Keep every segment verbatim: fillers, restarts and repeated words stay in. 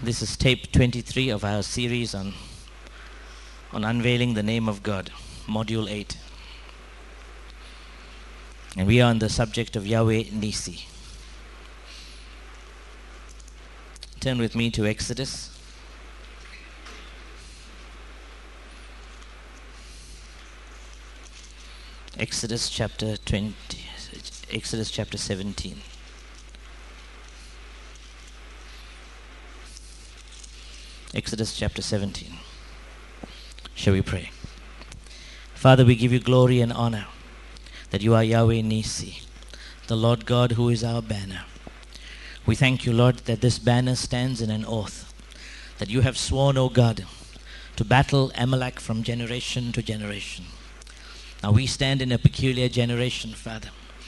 This is tape twenty-three of our series on, on unveiling the name of God, module eight. And we are on the subject of Yahweh Nisi. Turn with me to Exodus. Exodus chapter twenty, Exodus chapter seventeen. Exodus chapter seventeen. Shall we pray? Father, we give you glory and honor that you are Yahweh Nisi, the Lord God who is our banner. We thank you, Lord, that this banner stands in an oath, that you have sworn, O God, to battle Amalek from generation to generation. Now we stand in a peculiar generation, Father,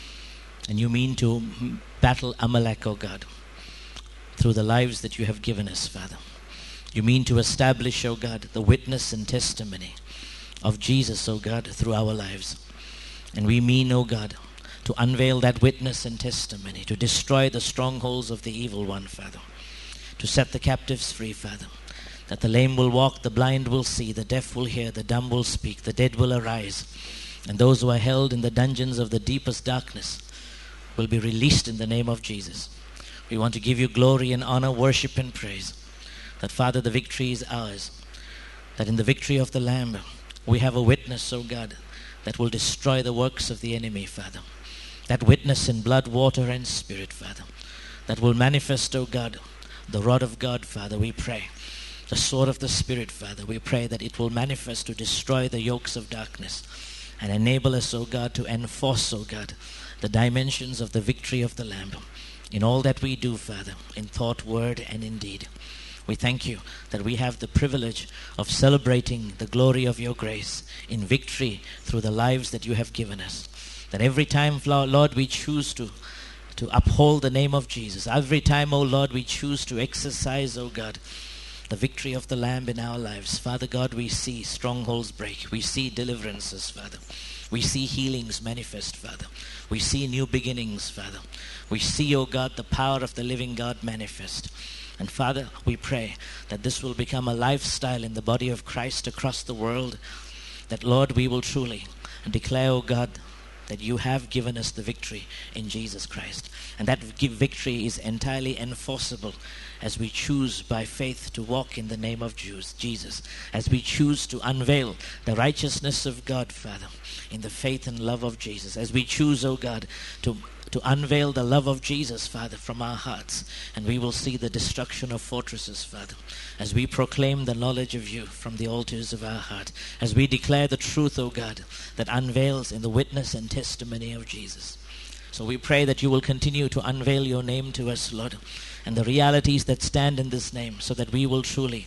and you mean to battle Amalek, O God, through the lives that you have given us, Father. You mean to establish, O God, the witness and testimony of Jesus, O God, through our lives. And we mean, O God, to unveil that witness and testimony, to destroy the strongholds of the evil one, Father, to set the captives free, Father, that the lame will walk, the blind will see, the deaf will hear, the dumb will speak, the dead will arise, and those who are held in the dungeons of the deepest darkness will be released in the name of Jesus. We want to give you glory and honor, worship and praise, that, Father, the victory is ours, that in the victory of the Lamb we have a witness, O God, that will destroy the works of the enemy, Father. That witness in blood, water and spirit, Father, that will manifest, O God, the rod of God, Father, we pray. The sword of the Spirit, Father, we pray that it will manifest to destroy the yokes of darkness and enable us, O God, to enforce, O God, the dimensions of the victory of the Lamb in all that we do, Father, in thought, word and in deed. We thank you that we have the privilege of celebrating the glory of your grace in victory through the lives that you have given us. That every time, Lord, we choose to, to uphold the name of Jesus. Every time, O Lord, we choose to exercise, O God, the victory of the Lamb in our lives. Father God, we see strongholds break. We see deliverances, Father. We see healings manifest, Father. We see new beginnings, Father. We see, O God, the power of the living God manifest. And Father, we pray that this will become a lifestyle in the body of Christ across the world. That, Lord, we will truly declare, O God, that you have given us the victory in Jesus Christ. And that victory is entirely enforceable as we choose by faith to walk in the name of Jesus. As we choose to unveil the righteousness of God, Father, in the faith and love of Jesus. As we choose, O God, to to unveil the love of Jesus, Father, from our hearts. And we will see the destruction of fortresses, Father, as we proclaim the knowledge of you from the altars of our heart. As we declare the truth, O God, that unveils in the witness and testimony of Jesus. So we pray that you will continue to unveil your name to us, Lord, and the realities that stand in this name, so that we will truly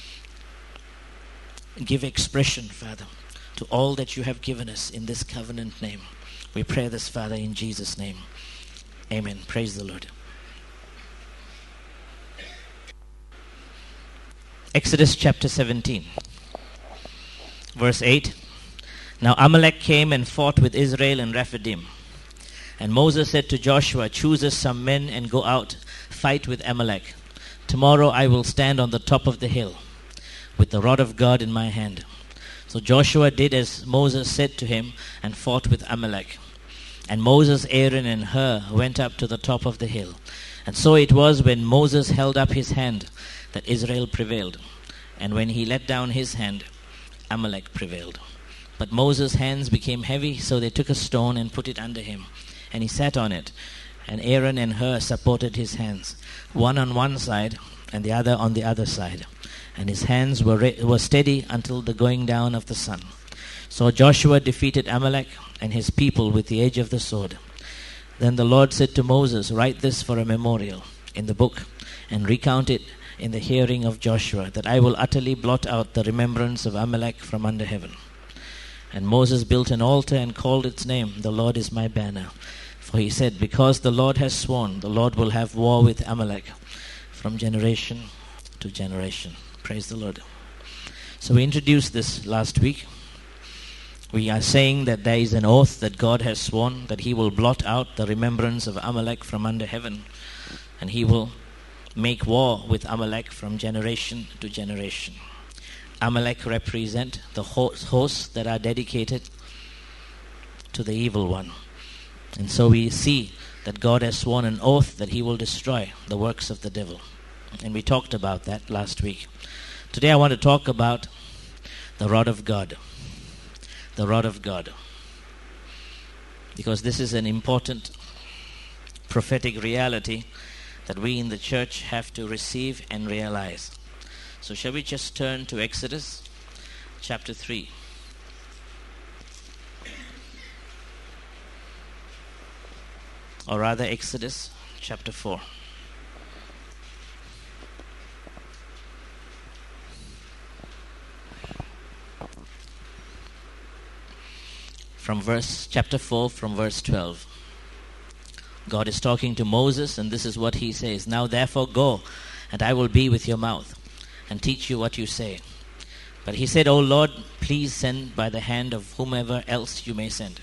give expression, Father, to all that you have given us in this covenant name. We pray this, Father, in Jesus' name. Amen. Praise the Lord. Exodus chapter seventeen, verse eight. Now Amalek came and fought with Israel in Rephidim. And Moses said to Joshua, choose us some men and go out, fight with Amalek. Tomorrow I will stand on the top of the hill with the rod of God in my hand. So Joshua did as Moses said to him and fought with Amalek. And Moses, Aaron, and Hur went up to the top of the hill. And so it was when Moses held up his hand that Israel prevailed. And when he let down his hand, Amalek prevailed. But Moses' hands became heavy, so they took a stone and put it under him. And he sat on it. And Aaron and Hur supported his hands, one on one side and the other on the other side. And his hands were, re- were steady until the going down of the sun. So Joshua defeated Amalek and his people with the edge of the sword. Then the Lord said to Moses, write this for a memorial in the book and recount it in the hearing of Joshua, that I will utterly blot out the remembrance of Amalek from under heaven. And Moses built an altar and called its name, the Lord is my banner. For he said, because the Lord has sworn, the Lord will have war with Amalek from generation to generation. Praise the Lord. So we introduced this last week. We are saying that there is an oath that God has sworn, that he will blot out the remembrance of Amalek from under heaven, and he will make war with Amalek from generation to generation. Amalek represent the hosts that are dedicated to the evil one. And so we see that God has sworn an oath that he will destroy the works of the devil. And we talked about that last week. Today I want to talk about the rod of God. The rod of God. Because this is an important prophetic reality that we in the church have to receive and realize. So shall we just turn to Exodus chapter three. Or rather Exodus chapter four. From verse chapter four, from verse twelve. God is talking to Moses, and this is what he says. Now therefore go, and I will be with your mouth, and teach you what you say. But he said, O Lord, please send by the hand of whomever else you may send.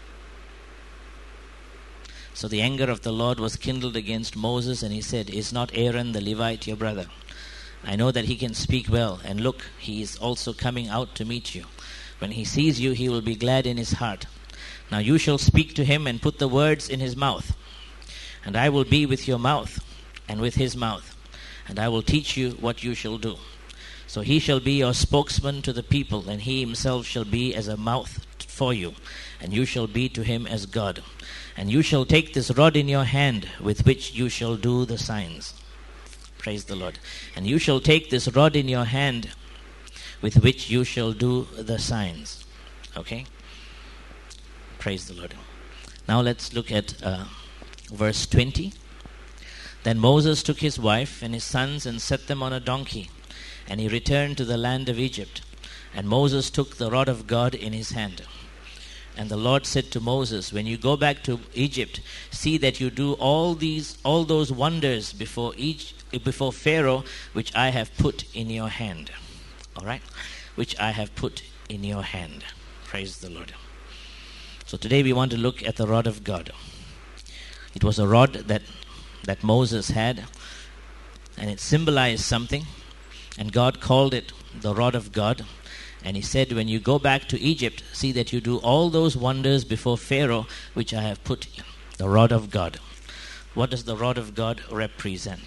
So the anger of the Lord was kindled against Moses, and he said, Is not Aaron the Levite your brother? I know that he can speak well, and look, he is also coming out to meet you. When he sees you, he will be glad in his heart. Now you shall speak to him and put the words in his mouth. And I will be with your mouth and with his mouth. And I will teach you what you shall do. So he shall be your spokesman to the people, and he himself shall be as a mouth for you. And you shall be to him as God. And you shall take this rod in your hand with which you shall do the signs. Praise the Lord. And you shall take this rod in your hand with which you shall do the signs. Okay? Praise the Lord. Now let's look at uh, verse twenty. Then Moses took his wife and his sons and set them on a donkey, and he returned to the land of Egypt. And Moses took the rod of God in his hand. And the Lord said to Moses, when you go back to Egypt, see that you do all these, all those wonders before each, before Pharaoh, which I have put in your hand. All right, which I have put in your hand. Praise the Lord. So today we want to look at the rod of God. It was a rod that that Moses had, and it symbolized something, and God called it the rod of God. And he said, when you go back to Egypt, see that you do all those wonders before Pharaoh, which I have put in. The rod of God. What does the rod of God represent?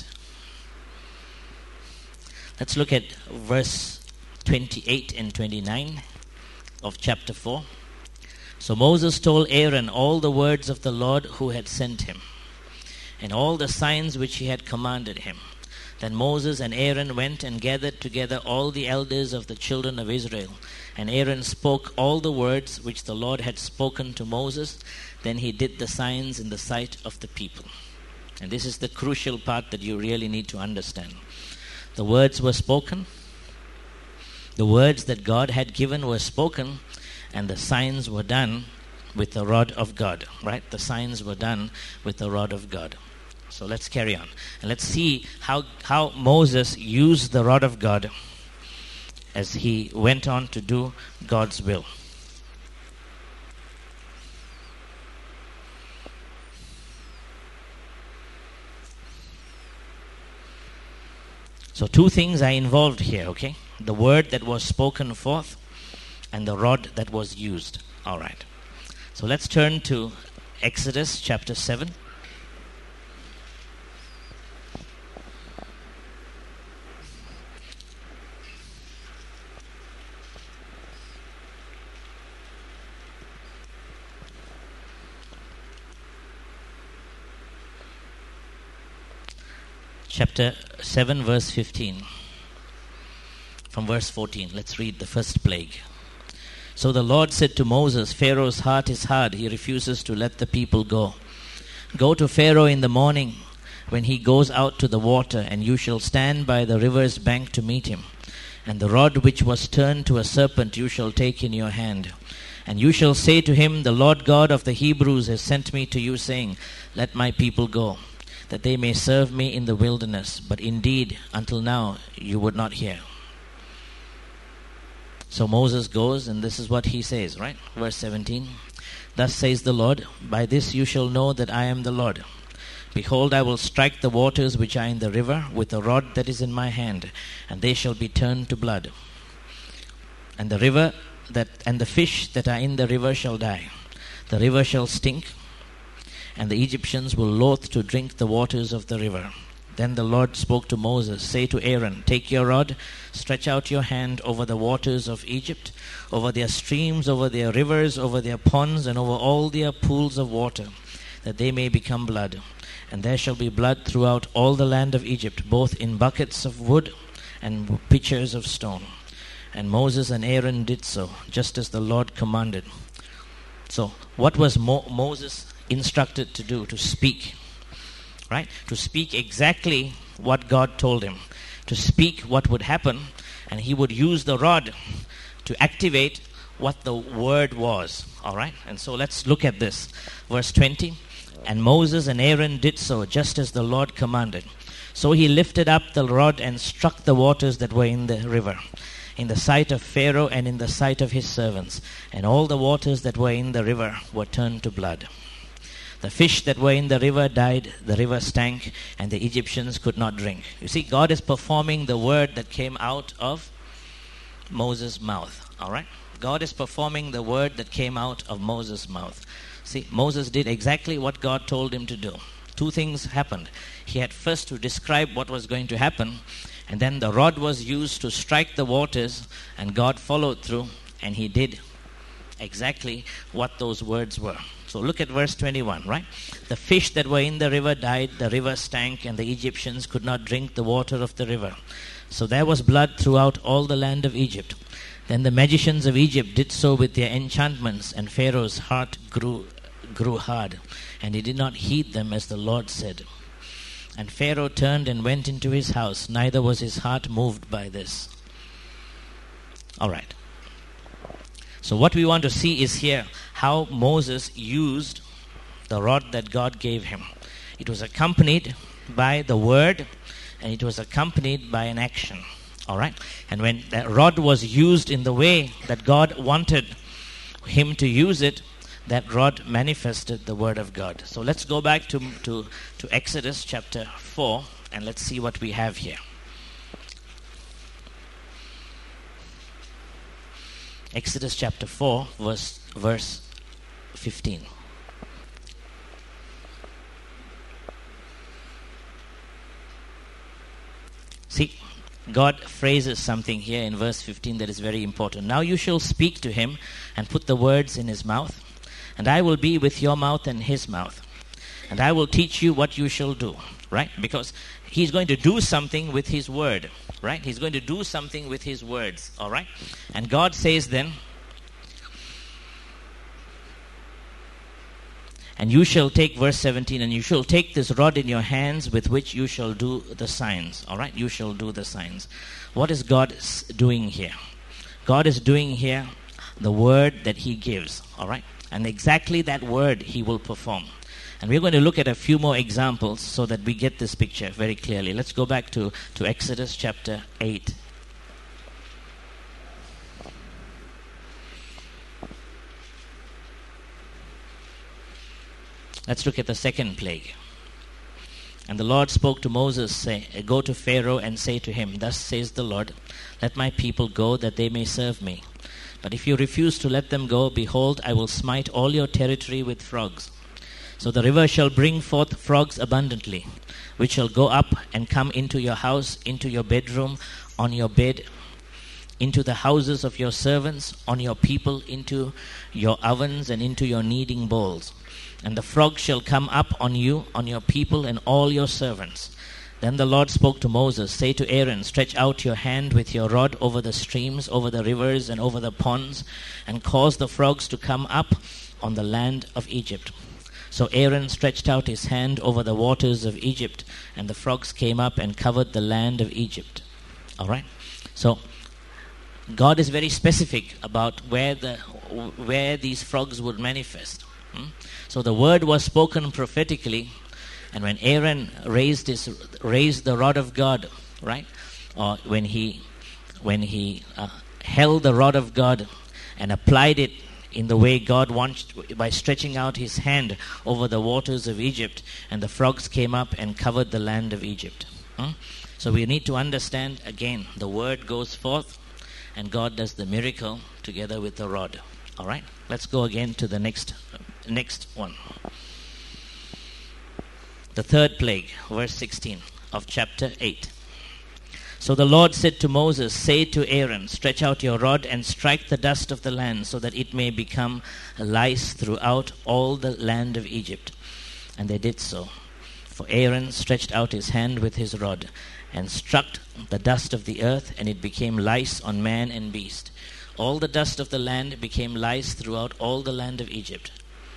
Let's look at verse twenty-eight and twenty-nine of chapter four. So Moses told Aaron all the words of the Lord who had sent him, and all the signs which he had commanded him. Then Moses and Aaron went and gathered together all the elders of the children of Israel. And Aaron spoke all the words which the Lord had spoken to Moses. Then he did the signs in the sight of the people. And this is the crucial part that you really need to understand. The words were spoken. The words that God had given were spoken. And the signs were done with the rod of God. Right? The signs were done with the rod of God. So let's carry on. And let's see how, how Moses used the rod of God as he went on to do God's will. So two things are involved here, okay? The word that was spoken forth and the rod that was used. All right. So let's turn to Exodus chapter seven. Chapter seven, verse fifteen. From verse fourteen, let's read the first plague. So the Lord said to Moses, Pharaoh's heart is hard. He refuses to let the people go. Go to Pharaoh in the morning when he goes out to the water, and you shall stand by the river's bank to meet him. And the rod which was turned to a serpent you shall take in your hand. And you shall say to him, the Lord God of the Hebrews has sent me to you, saying, let my people go, that they may serve me in the wilderness. But indeed, until now, you would not hear. So Moses goes, and this is what he says, right? Verse seventeen. Thus says the Lord, by this you shall know that I am the Lord. Behold, I will strike the waters which are in the river with a rod that is in my hand, and they shall be turned to blood. And the river that and the fish that are in the river shall die. The river shall stink, and the Egyptians will loathe to drink the waters of the river. Then the Lord spoke to Moses, say to Aaron, take your rod, stretch out your hand over the waters of Egypt, over their streams, over their rivers, over their ponds, and over all their pools of water, that they may become blood. And there shall be blood throughout all the land of Egypt, both in buckets of wood and pitchers of stone. And Moses and Aaron did so, just as the Lord commanded. So, what was Mo- Moses instructed to do? To speak. Right? To speak exactly what God told him. To speak what would happen, and he would use the rod to activate what the word was. Alright? And so let's look at this. Verse twenty. And Moses and Aaron did so, just as the Lord commanded. So he lifted up the rod and struck the waters that were in the river, in the sight of Pharaoh and in the sight of his servants. And all the waters that were in the river were turned to blood. The fish that were in the river died, the river stank, and the Egyptians could not drink. You see, God is performing the word that came out of Moses' mouth. All right? God is performing the word that came out of Moses' mouth. See, Moses did exactly what God told him to do. Two things happened. He had first to describe what was going to happen, and then the rod was used to strike the waters, and God followed through, and he did exactly what those words were. So look at verse twenty-one, right? The fish that were in the river died, the river stank, and the Egyptians could not drink the water of the river. So there was blood throughout all the land of Egypt. Then the magicians of Egypt did so with their enchantments, and Pharaoh's heart grew grew hard, and he did not heed them as the Lord said. And Pharaoh turned and went into his house, neither was his heart moved by this. All right. So what we want to see is here how Moses used the rod that God gave him. It was accompanied by the word, and it was accompanied by an action. All right. And when that rod was used in the way that God wanted him to use it, that rod manifested the word of God. So let's go back to, to, to Exodus chapter four, and let's see what we have here. Exodus chapter four, verse, verse fifteen. See, God phrases something here in verse fifteen that is very important. Now you shall speak to him and put the words in his mouth, and I will be with your mouth and his mouth. And I will teach you what you shall do. Right? Because he's going to do something with his word. Right? He's going to do something with his words. All right? And God says then, and you shall take, verse seventeen, and you shall take this rod in your hands with which you shall do the signs. All right? You shall do the signs. What is God doing here? God is doing here the word that he gives. All right? And exactly that word he will perform. And we're going to look at a few more examples so that we get this picture very clearly. Let's go back to, to Exodus chapter eight. Let's look at the second plague. And the Lord spoke to Moses, say, go to Pharaoh and say to him, thus says the Lord, let my people go that they may serve me. But if you refuse to let them go, behold, I will smite all your territory with frogs. So the river shall bring forth frogs abundantly, which shall go up and come into your house, into your bedroom, on your bed, into the houses of your servants, on your people, into your ovens, and into your kneading bowls. And the frogs shall come up on you, on your people, and all your servants. Then the Lord spoke to Moses, say to Aaron, stretch out your hand with your rod over the streams, over the rivers, and over the ponds, and cause the frogs to come up on the land of Egypt. So Aaron stretched out his hand over the waters of Egypt, and the frogs came up and covered the land of Egypt. All right? So God is very specific about where the where these frogs would manifest. Hmm? So the word was spoken prophetically. And when Aaron raised his raised the rod of God, right, or when he when he uh, held the rod of God and applied it in the way God wants, by stretching out his hand over the waters of Egypt, and the frogs came up and covered the land of Egypt. Hmm? So we need to understand, again, the word goes forth, and God does the miracle together with the rod. All right? Let's go again to the next, next one. The third plague, verse sixteen of chapter eight. So the Lord said to Moses, say to Aaron, stretch out your rod and strike the dust of the land, so that it may become lice throughout all the land of Egypt. And they did so. For Aaron stretched out his hand with his rod, and struck the dust of the earth, and it became lice on man and beast. All the dust of the land became lice throughout all the land of Egypt.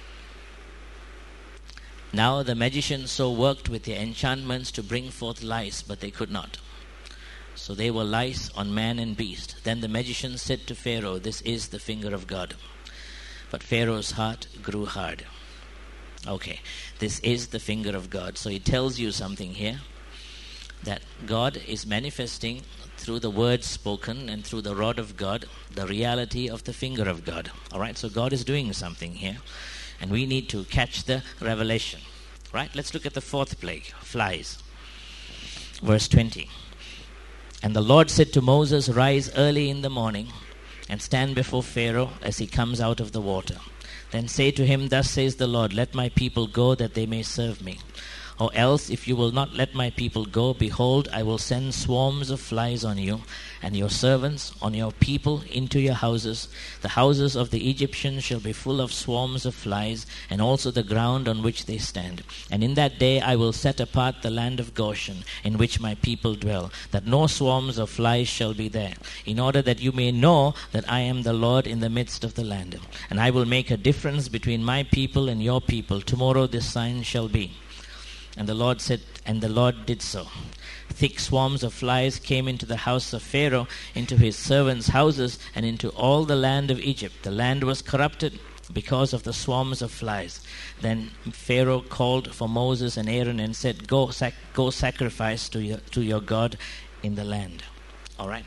Now the magicians so worked with their enchantments to bring forth lice, but they could not. So they were lice on man and beast. Then the magicians said to Pharaoh, this is the finger of God. But Pharaoh's heart grew hard. Okay, this is the finger of God. So it tells you something here, that God is manifesting through the words spoken and through the rod of God, the reality of the finger of God. All right, so God is doing something here, and we need to catch the revelation. Right, let's look at the fourth plague, flies. Verse twenty. And the Lord said to Moses, rise early in the morning and stand before Pharaoh as he comes out of the water. Then say to him, thus says the Lord, let my people go that they may serve me. Or else, if you will not let my people go, behold, I will send swarms of flies on you, and your servants, on your people, into your houses. The houses of the Egyptians shall be full of swarms of flies, and also the ground on which they stand. And in that day I will set apart the land of Goshen, in which my people dwell, that no swarms of flies shall be there, in order that you may know that I am the Lord in the midst of the land. And I will make a difference between my people and your people. Tomorrow this sign shall be. And the Lord said, and the Lord did so. Thick swarms of flies came into the house of Pharaoh, into his servants' houses, and into all the land of Egypt. The land was corrupted because of the swarms of flies. Then Pharaoh called for Moses and Aaron and said, Go, sac- go sacrifice to your, to your God in the land. All right.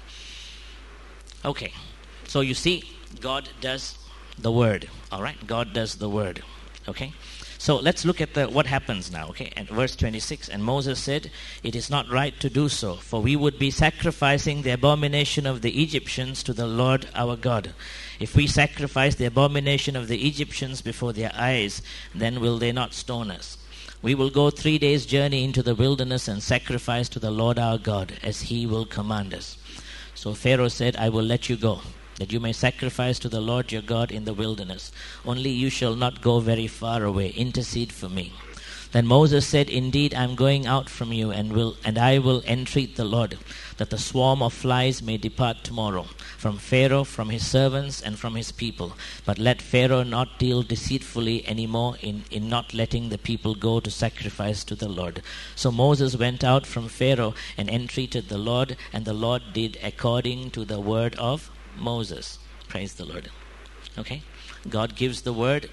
Okay. So you see, God does the word. All right. God does the word. Okay. So let's look at the, what happens now, okay? And verse twenty-six, and Moses said, it is not right to do so, for we would be sacrificing the abomination of the Egyptians to the Lord our God. If we sacrifice the abomination of the Egyptians before their eyes, then will they not stone us? We will go three days' journey into the wilderness and sacrifice to the Lord our God, as he will command us. So Pharaoh said, I will let you go, that you may sacrifice to the Lord your God in the wilderness. Only you shall not go very far away. Intercede for me. Then Moses said, indeed, I am going out from you, and will and I will entreat the Lord, that the swarm of flies may depart tomorrow, from Pharaoh, from his servants, and from his people. But let Pharaoh not deal deceitfully any more in, in not letting the people go to sacrifice to the Lord. So Moses went out from Pharaoh and entreated the Lord, and the Lord did according to the word of Moses. Praise the Lord. Okay, God gives the word.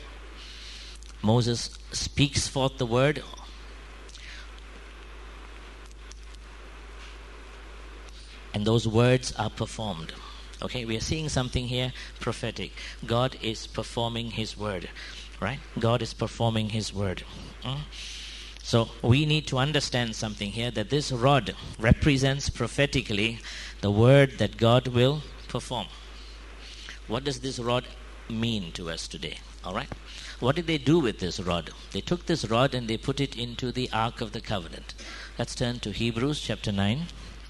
Moses speaks forth the word. And those words are performed. Okay, we are seeing something here prophetic. God is performing his word. Right? God is performing his word. Mm? So we need to understand something here, that this rod represents prophetically the word that God will perform. What does this rod mean to us today? All right. What did they do with this rod? They took this rod and they put it into the Ark of the Covenant. Let's turn to Hebrews chapter nine.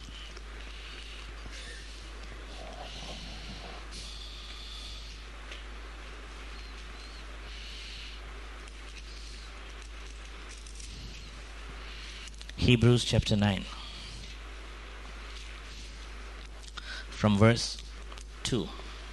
Hebrews chapter nine. From verse two.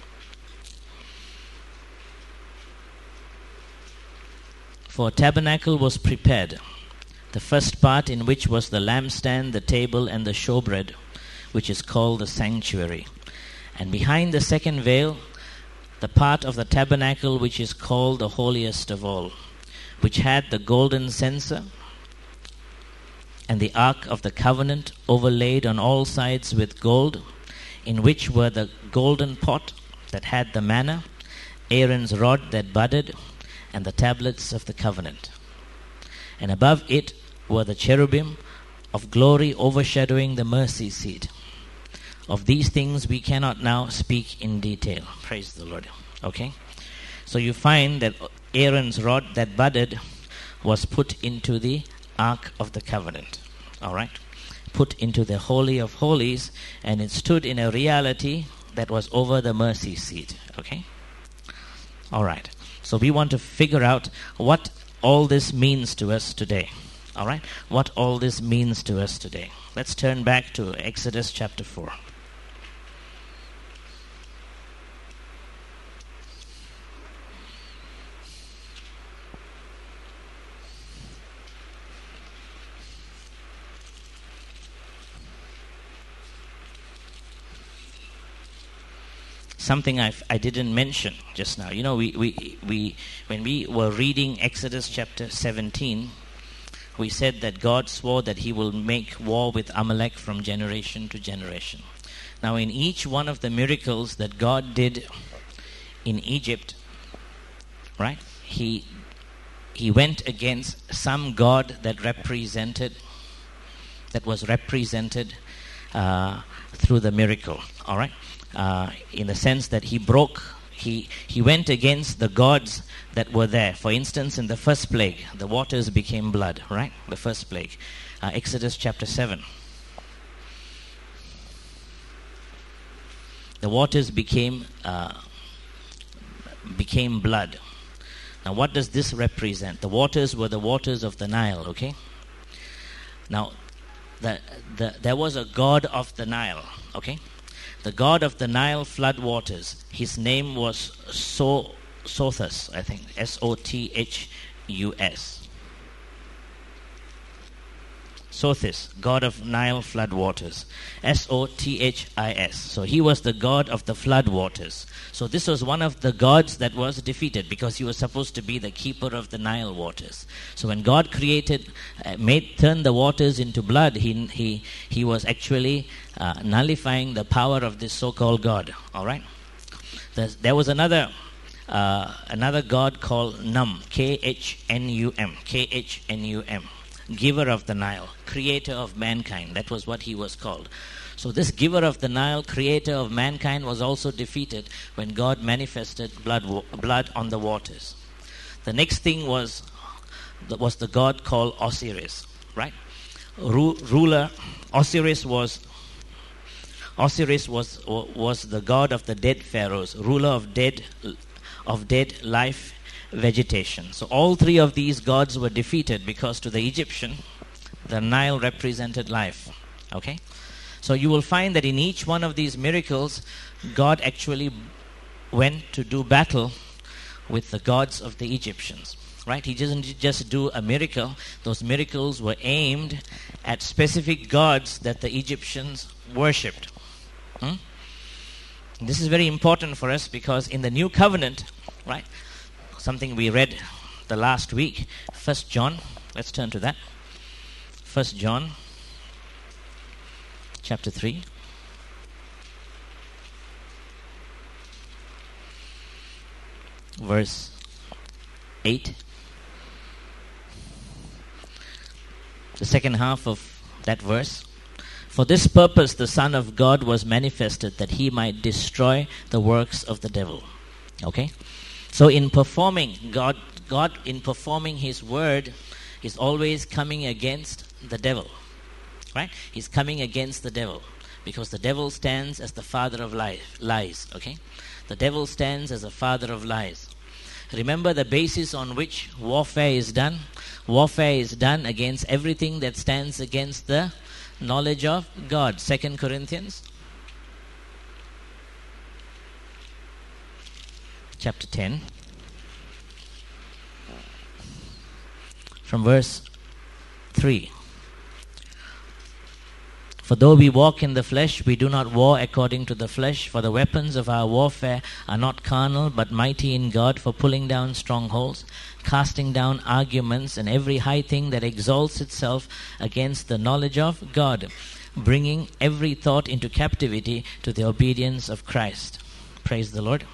For a tabernacle was prepared, the first part in which was the lampstand, the table, and the showbread, which is called the sanctuary. And behind the second veil, the part of the tabernacle which is called the holiest of all, which had the golden censer, and the ark of the covenant overlaid on all sides with gold, in which were the golden pot that had the manna, Aaron's rod that budded, and the tablets of the covenant. And above it were the cherubim of glory overshadowing the mercy seat. Of these things we cannot now speak in detail. Praise the Lord. Okay? So you find that Aaron's rod that budded was put into the Ark of the Covenant. Alright? Put into the Holy of Holies, and it stood in a reality that was over the mercy seat. Okay? Alright. So we want to figure out what all this means to us today. Alright? What all this means to us today. Let's turn back to Exodus chapter four. Something I I didn't mention just now. You know, we, we, we when we were reading Exodus chapter seventeen, we said that God swore that he will make war with Amalek from generation to generation. Now, in each one of the miracles that God did in Egypt, right, he he went against some god that represented, that was represented uh, through the miracle, all right? Uh, in the sense that he broke, he he went against the gods that were there. For instance, in the first plague, the waters became blood, right? The first plague. Uh, Exodus chapter seven. The waters became uh, became blood. Now, what does this represent? The waters were the waters of the Nile, okay? Now, the, the there was a god of the Nile, okay? The god of the Nile flood waters. His name was so Sothus, I think. S O T H U S. Sothis, god of Nile flood waters. S O T H I S. So he was the god of the flood waters. So this was one of the gods that was defeated because he was supposed to be the keeper of the Nile waters. So when God created, uh, made turn the waters into blood, he he he was actually uh, nullifying the power of this so-called God. All right. There's, there was another uh, another god called Num, K H N U M, K H N U M. Giver of the Nile, creator of mankind. That was what he was called. So this giver of the Nile, creator of mankind, was also defeated when God manifested blood blood on the waters. The next thing was was the god called Osiris, right? Ru- ruler Osiris was Osiris was was the god of the dead pharaohs, ruler of dead of dead life, vegetation. So all three of these gods were defeated because to the Egyptian, the Nile represented life. Okay? So you will find that in each one of these miracles, God actually went to do battle with the gods of the Egyptians. Right? He doesn't just do a miracle. Those miracles were aimed at specific gods that the Egyptians worshipped. Hmm? This is very important for us because in the New Covenant, right, something we read the last week, First John, let's turn to that. First John chapter three. Verse eight. The second half of that verse. For this purpose the Son of God was manifested, that he might destroy the works of the devil. Okay? So in performing, God, God in performing his word is always coming against the devil. Right? He's coming against the devil. Because the devil stands as the father of life, lies. Okay? The devil stands as a father of lies. Remember the basis on which warfare is done? Warfare is done against everything that stands against the knowledge of God. Second Corinthians chapter ten, from verse three. For though we walk in the flesh, we do not war according to the flesh. For the weapons of our warfare are not carnal, but mighty in God for pulling down strongholds, casting down arguments and every high thing that exalts itself against the knowledge of God, bringing every thought into captivity to the obedience of Christ. Praise the Lord.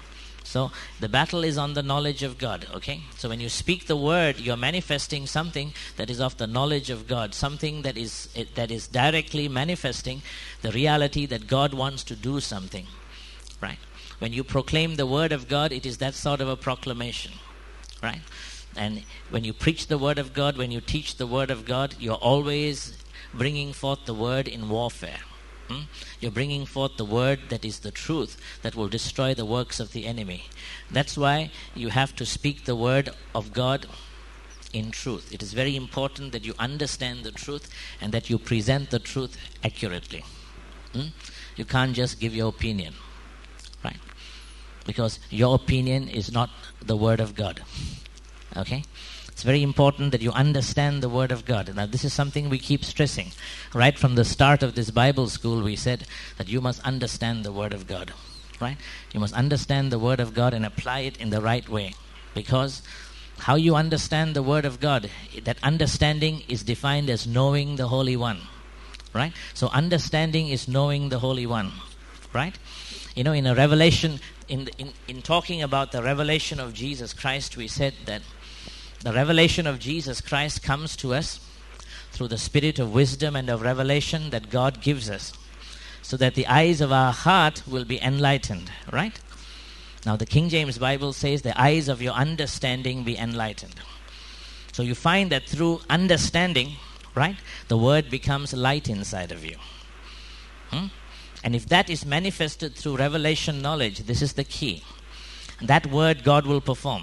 So the battle is on the knowledge of God, okay? So when you speak the word, you're manifesting something that is of the knowledge of God, something that is that is directly manifesting the reality that God wants to do something, right? When you proclaim the word of God, it is that sort of a proclamation, right? And when you preach the word of God, when you teach the word of God, you're always bringing forth the word in warfare. Hmm? You're bringing forth the word that is the truth that will destroy the works of the enemy. That's why you have to speak the word of God in truth. It is very important that you understand the truth and that you present the truth accurately. Hmm? You can't just give your opinion, right? Because your opinion is not the word of God. Okay? It's very important that you understand the word of God. Now, this is something we keep stressing. Right from the start of this Bible school, we said that you must understand the word of God. Right? You must understand the word of God and apply it in the right way. Because how you understand the word of God, that understanding is defined as knowing the Holy One. Right? So understanding is knowing the Holy One. Right? You know, in a revelation, in, in, in talking about the revelation of Jesus Christ, we said that the revelation of Jesus Christ comes to us through the spirit of wisdom and of revelation that God gives us, so that the eyes of our heart will be enlightened, right? Now the King James Bible says the eyes of your understanding be enlightened. So you find that through understanding, right, the word becomes light inside of you. Hmm? And if that is manifested through revelation knowledge, this is the key. That word God will perform.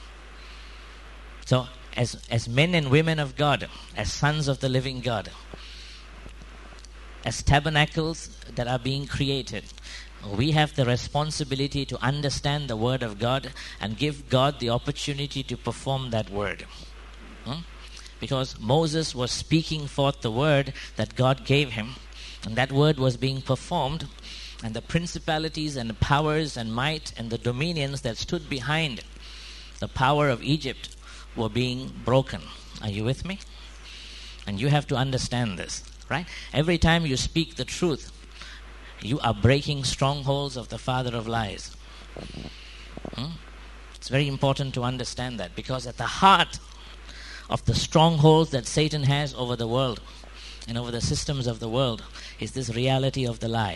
So, as as men and women of God, as sons of the living God, as tabernacles that are being created, we have the responsibility to understand the word of God and give God the opportunity to perform that word. Hmm? Because Moses was speaking forth the word that God gave him, and that word was being performed, and the principalities and the powers and might and the dominions that stood behind the power of Egypt were being broken. Are you with me? And you have to understand this, right? Every time you speak the truth, you are breaking strongholds of the father of lies. Hmm? It's very important to understand that, because at the heart of the strongholds that Satan has over the world and over the systems of the world is this reality of the lie.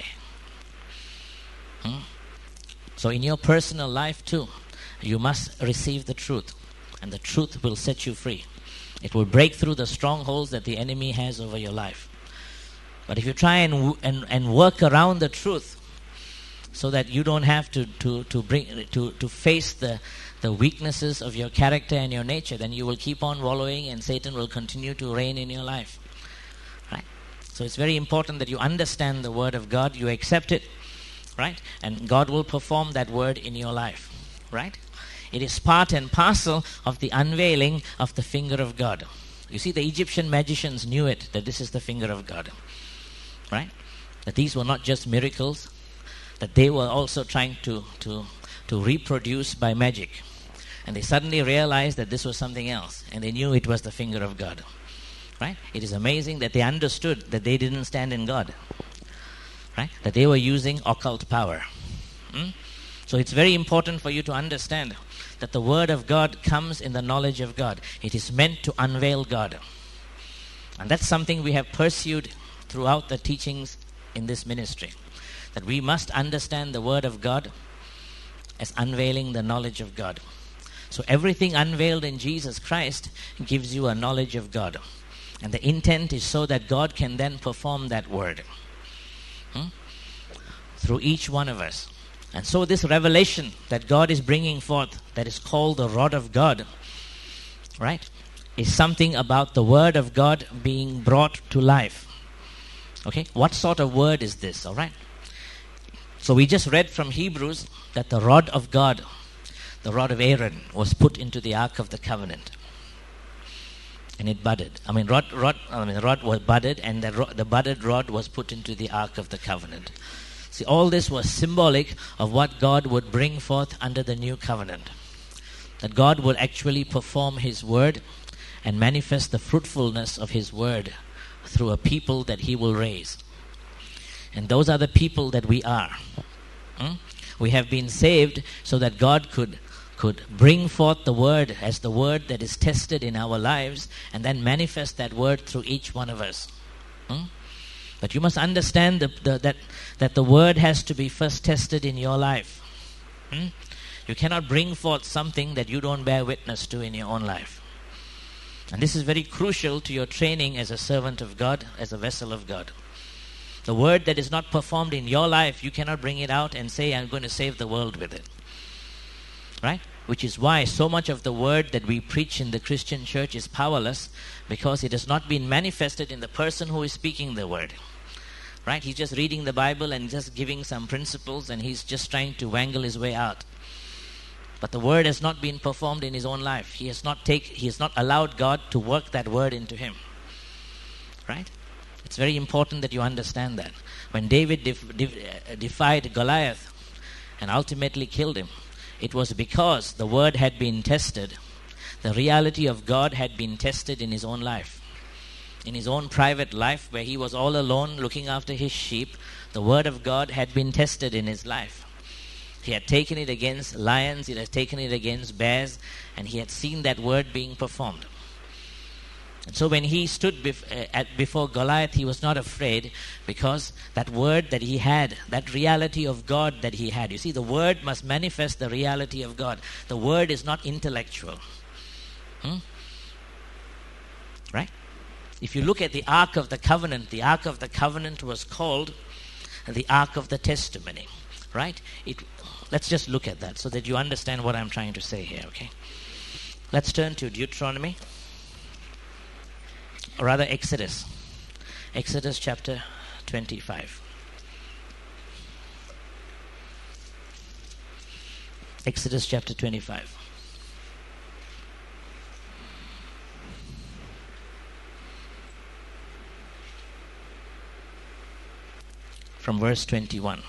Hmm? So in your personal life too, you must receive the truth. And the truth will set you free. It will break through the strongholds that the enemy has over your life. But if you try and w- and, and work around the truth, so that you don't have to to to bring to to face the the weaknesses of your character and your nature, then you will keep on wallowing, and Satan will continue to reign in your life. Right? So it's very important that you understand the word of God, you accept it, right? And God will perform that word in your life. Right? It is part and parcel of the unveiling of the finger of God. You see, the Egyptian magicians knew it, that this is the finger of God. Right? That these were not just miracles, that they were also trying to, to, to reproduce by magic. And they suddenly realized that this was something else, and they knew it was the finger of God. Right? It is amazing that they understood that they didn't stand in God. Right? That they were using occult power. Hmm? So it's very important for you to understand that the word of God comes in the knowledge of God. It is meant to unveil God. And that's something we have pursued throughout the teachings in this ministry. That we must understand the word of God as unveiling the knowledge of God. So everything unveiled in Jesus Christ gives you a knowledge of God. And the intent is so that God can then perform that word. Hmm? Through each one of us. And so this revelation that God is bringing forth, that is called the rod of God, right, is something about the word of God being brought to life. Okay, what sort of word is this, all right? So we just read from Hebrews that the rod of God, the rod of Aaron, was put into the Ark of the Covenant. And it budded. I mean, rod, rod, I mean, the rod was budded, and the, ro- the budded rod was put into the Ark of the Covenant. See, all this was symbolic of what God would bring forth under the new covenant. That God would actually perform His word and manifest the fruitfulness of His word through a people that He will raise. And those are the people that we are. Hmm? We have been saved so that God could could bring forth the word as the word that is tested in our lives and then manifest that word through each one of us. Hmm? But you must understand the, the, that, that the word has to be first tested in your life. Hmm? You cannot bring forth something that you don't bear witness to in your own life. And this is very crucial to your training as a servant of God, as a vessel of God. The word that is not performed in your life, you cannot bring it out and say, I'm going to save the world with it. Right? Which is why so much of the word that we preach in the Christian church is powerless, because it has not been manifested in the person who is speaking the word. Right? He's just reading the Bible and just giving some principles, and he's just trying to wangle his way out. But the word has not been performed in his own life. He has not take, he has not allowed God to work that word into him. Right? It's very important that you understand that. When David def, def, uh, defied Goliath and ultimately killed him, it was because the word had been tested. The reality of God had been tested in his own life. In his own private life, where he was all alone looking after his sheep, the word of God had been tested in his life. He had taken it against lions, he had taken it against bears, and he had seen that word being performed. And so when he stood bef- uh, at, before Goliath, he was not afraid, because that word that he had, that reality of God that he had. You see, the word must manifest the reality of God. The word is not intellectual. Hmm? Right? If you look at the Ark of the Covenant, the Ark of the Covenant was called the Ark of the Testimony. Right? It, let's just look at that so that you understand what I'm trying to say here, okay? Let's turn to Deuteronomy. Or rather Exodus. Exodus chapter twenty-five. Exodus chapter twenty-five. From verse twenty-one.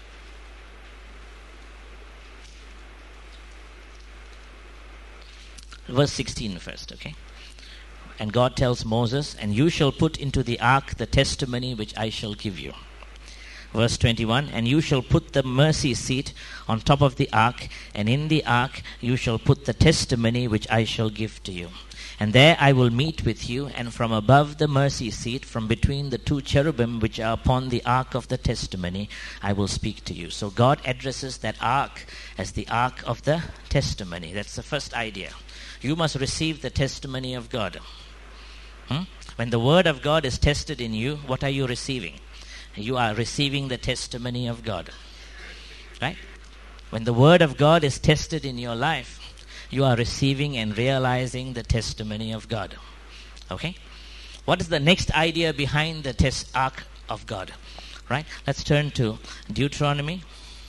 Verse sixteen first, okay? And God tells Moses, and you shall put into the ark the testimony which I shall give you. Verse twenty-one, and you shall put the mercy seat on top of the ark, and in the ark you shall put the testimony which I shall give to you. And there I will meet with you, and from above the mercy seat, from between the two cherubim which are upon the ark of the testimony, I will speak to you. So God addresses that ark as the ark of the testimony. That's the first idea. You must receive the testimony of God. Hmm? When the word of God is tested in you, what are you receiving? You are receiving the testimony of God. Right? When the word of God is tested in your life, you are receiving and realizing the testimony of God. Okay? What is the next idea behind the test ark of God? Right? Let's turn to Deuteronomy.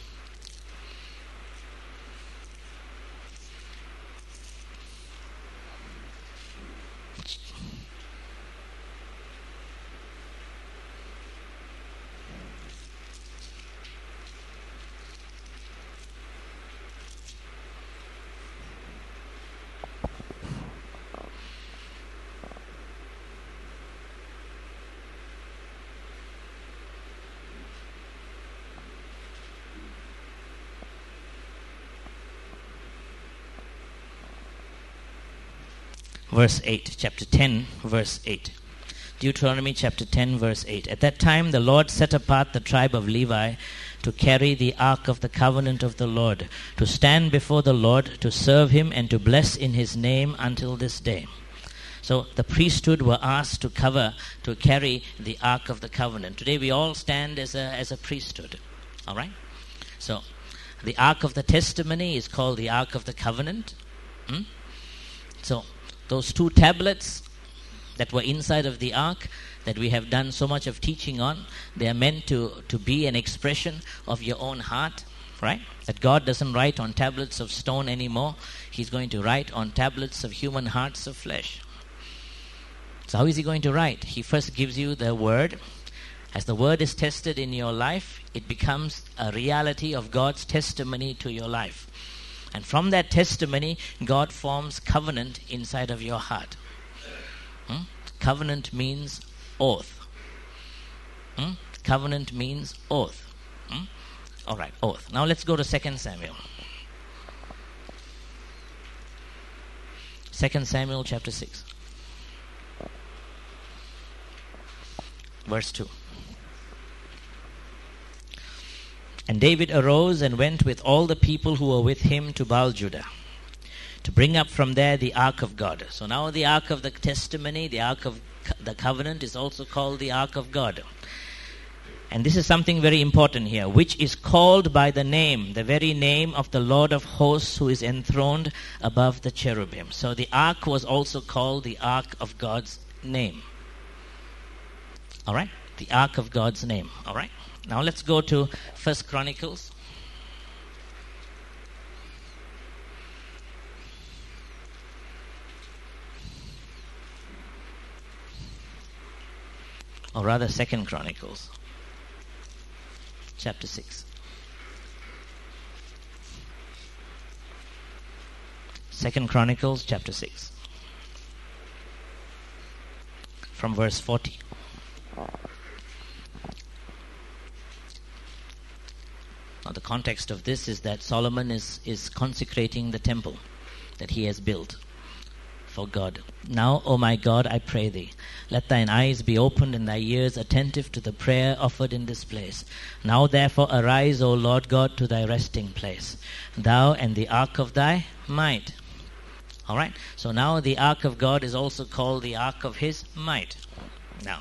Verse eight, chapter ten, verse eight. Deuteronomy chapter ten, verse eight. At that time the Lord set apart the tribe of Levi to carry the ark of the covenant of the Lord, to stand before the Lord, to serve him, and to bless in his name until this day. So the priesthood were asked to cover, to carry the ark of the covenant. Today we all stand as a as a priesthood. All right? So the ark of the testimony is called the ark of the covenant. Hmm? So those two tablets that were inside of the ark that we have done so much of teaching on, they are meant to, to be an expression of your own heart, right? That God doesn't write on tablets of stone anymore. He's going to write on tablets of human hearts of flesh. So how is he going to write? He first gives you the word. As the word is tested in your life, it becomes a reality of God's testimony to your life. And from that testimony, God forms covenant inside of your heart. Hmm? Covenant means oath. Hmm? Covenant means oath. Hmm? All right, oath. Now let's go to Second Samuel. Second Samuel chapter six. Verse two. And David arose and went with all the people who were with him to Baal-Judah, to bring up from there the ark of God. So now the ark of the testimony, the ark of the covenant, is also called the ark of God. And this is something very important here, which is called by the name, the very name of the Lord of hosts, who is enthroned above the cherubim. So the ark was also called the ark of God's name. All right? The ark of God's name. All right? Now let's go to First Chronicles. Or rather Second Chronicles. Chapter six. Second Chronicles chapter six. From verse forty. Now the context of this is that Solomon is, is consecrating the temple that he has built for God. Now, O my God, I pray thee, let thine eyes be opened and thy ears attentive to the prayer offered in this place. Now therefore arise, O Lord God, to thy resting place, thou and the ark of thy might. All right? So now the ark of God is also called the ark of his might. Now,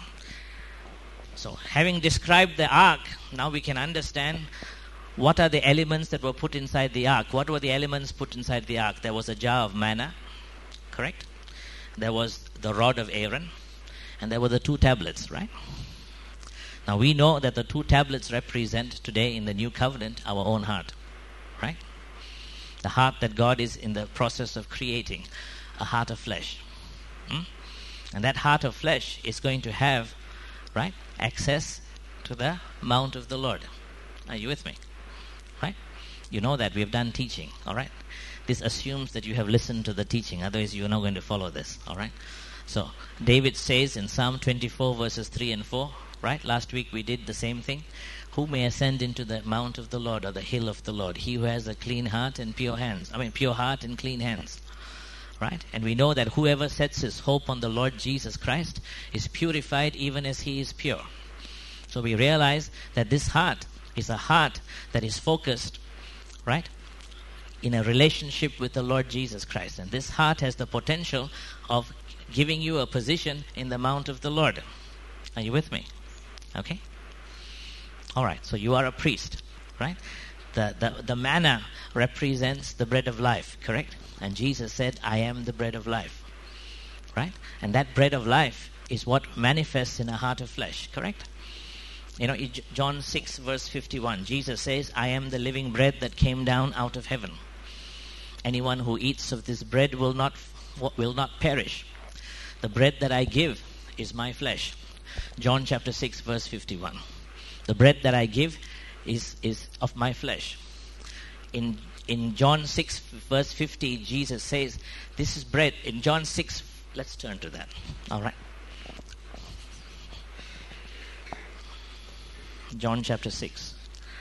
so having described the ark, now we can understand what are the elements that were put inside the ark. What were the elements put inside the ark? There was a jar of manna, correct? There was the rod of Aaron, and there were the two tablets, right? Now we know that the two tablets represent today in the new covenant our own heart, right? The heart that God is in the process of creating, a heart of flesh. Hmm? And that heart of flesh is going to have, right, access to the mount of the Lord. Are you with me? Right? You know that we have done teaching, all right? This assumes that you have listened to the teaching, otherwise you are not going to follow this, all right? So, David says in Psalm twenty-four verses three and four, right? Last week we did the same thing. Who may ascend into the mount of the Lord, or the hill of the Lord? He who has a clean heart and pure hands. I mean, pure heart and clean hands, right? And we know that whoever sets his hope on the Lord Jesus Christ is purified even as he is pure. So we realize that this heart is a heart that is focused, right, in a relationship with the Lord Jesus Christ. And this heart has the potential of giving you a position in the mount of the Lord. Are you with me? Okay? All right, so you are a priest, right? The, the, the manna represents the bread of life, correct? And Jesus said, I am the bread of life, right? And that bread of life is what manifests in a heart of flesh, correct? You know, John six verse fifty-one, Jesus says, I am the living bread that came down out of heaven. Anyone who eats of this bread will not will not perish. The bread that I give is my flesh. John chapter six verse fifty-one. The bread that I give is, is of my flesh. In in John six verse fifty, Jesus says, this is bread. In John six, let's turn to that. All right. John chapter six.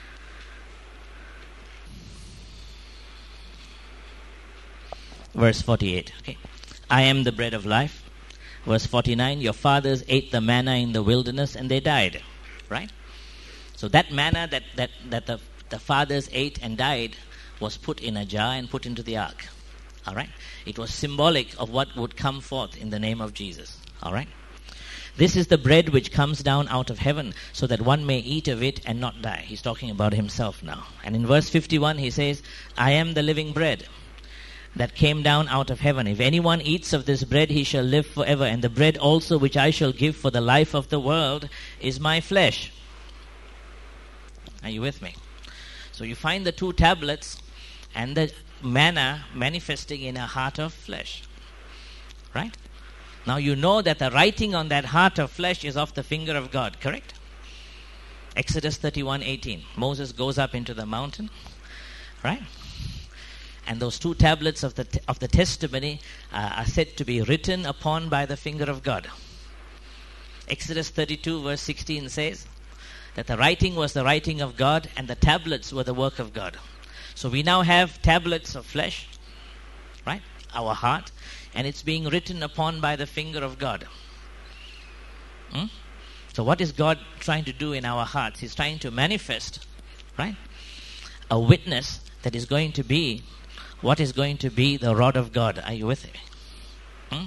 Verse forty-eight. Okay. I am the bread of life. Verse forty-nine. Your fathers ate the manna in the wilderness and they died. Right? So that manna that, that, that the, the fathers ate and died was put in a jar and put into the ark. All right? It was symbolic of what would come forth in the name of Jesus. All right? This is the bread which comes down out of heaven, so that one may eat of it and not die. He's talking about himself now. And in verse fifty-one he says, I am the living bread that came down out of heaven. If anyone eats of this bread, he shall live forever. And the bread also which I shall give for the life of the world is my flesh. Are you with me? So you find the two tablets and the manna manifesting in a heart of flesh. Right? Now you know that the writing on that heart of flesh is of the finger of God, correct? Exodus thirty-one eighteen. Moses goes up into the mountain, right? And those two tablets of the t- of the testimony uh, are said to be written upon by the finger of God. Exodus thirty-two verse sixteen says, that the writing was the writing of God and the tablets were the work of God. So we now have tablets of flesh, right? Our heart, and it's being written upon by the finger of God. Hmm? So what is God trying to do in our hearts? He's trying to manifest, right, a witness that is going to be what is going to be the rod of God. Are you with me? Hmm?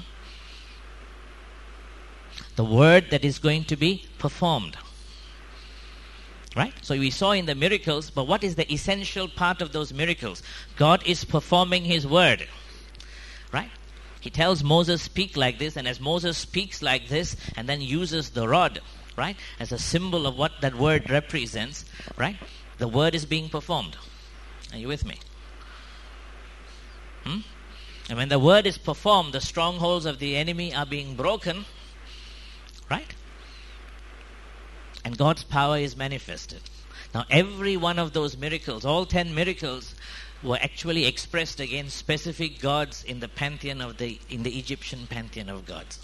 The word that is going to be performed. Right? So we saw in the miracles, but what is the essential part of those miracles? God is performing His word. Right? He tells Moses, speak like this, and as Moses speaks like this and then uses the rod, right, as a symbol of what that word represents, right, the word is being performed. Are you with me? Hmm? And when the word is performed, the strongholds of the enemy are being broken, right? And God's power is manifested. Now every one of those miracles, all ten miracles, were actually expressed against specific gods in the pantheon of the, in the Egyptian pantheon of gods.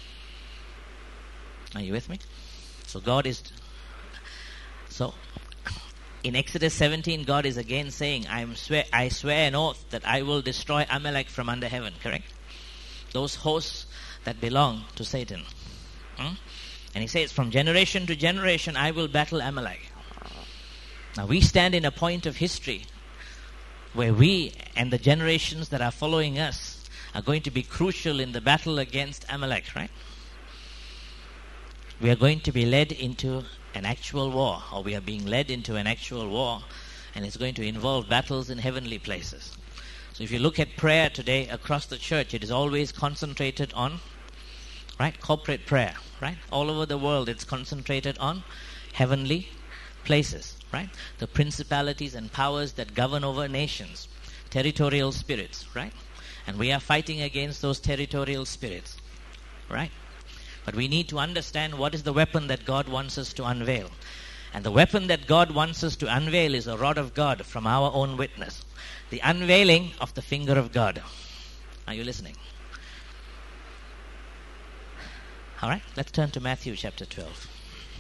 Are you with me? So God is, so in Exodus seventeen, God is again saying, I am swear, I swear an oath that I will destroy Amalek from under heaven, correct? Those hosts that belong to Satan. Hmm? And he says, from generation to generation, I will battle Amalek. Now we stand in a point of history where we and the generations that are following us are going to be crucial in the battle against Amalek, right? We are going to be led into an actual war, or we are being led into an actual war, and it's going to involve battles in heavenly places. So if you look at prayer today across the church, it is always concentrated on, right, corporate prayer, right? All over the world, it's concentrated on heavenly places, right? The principalities and powers that govern over nations, territorial spirits, right? And we are fighting against those territorial spirits, right? But we need to understand what is the weapon that God wants us to unveil. And the weapon that God wants us to unveil is a rod of God from our own witness. The unveiling of the finger of God. Are you listening? All right, let's turn to Matthew chapter twelve.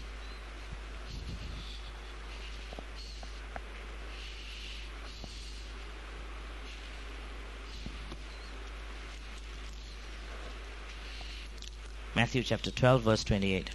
Matthew chapter twelve, verse twenty-eight.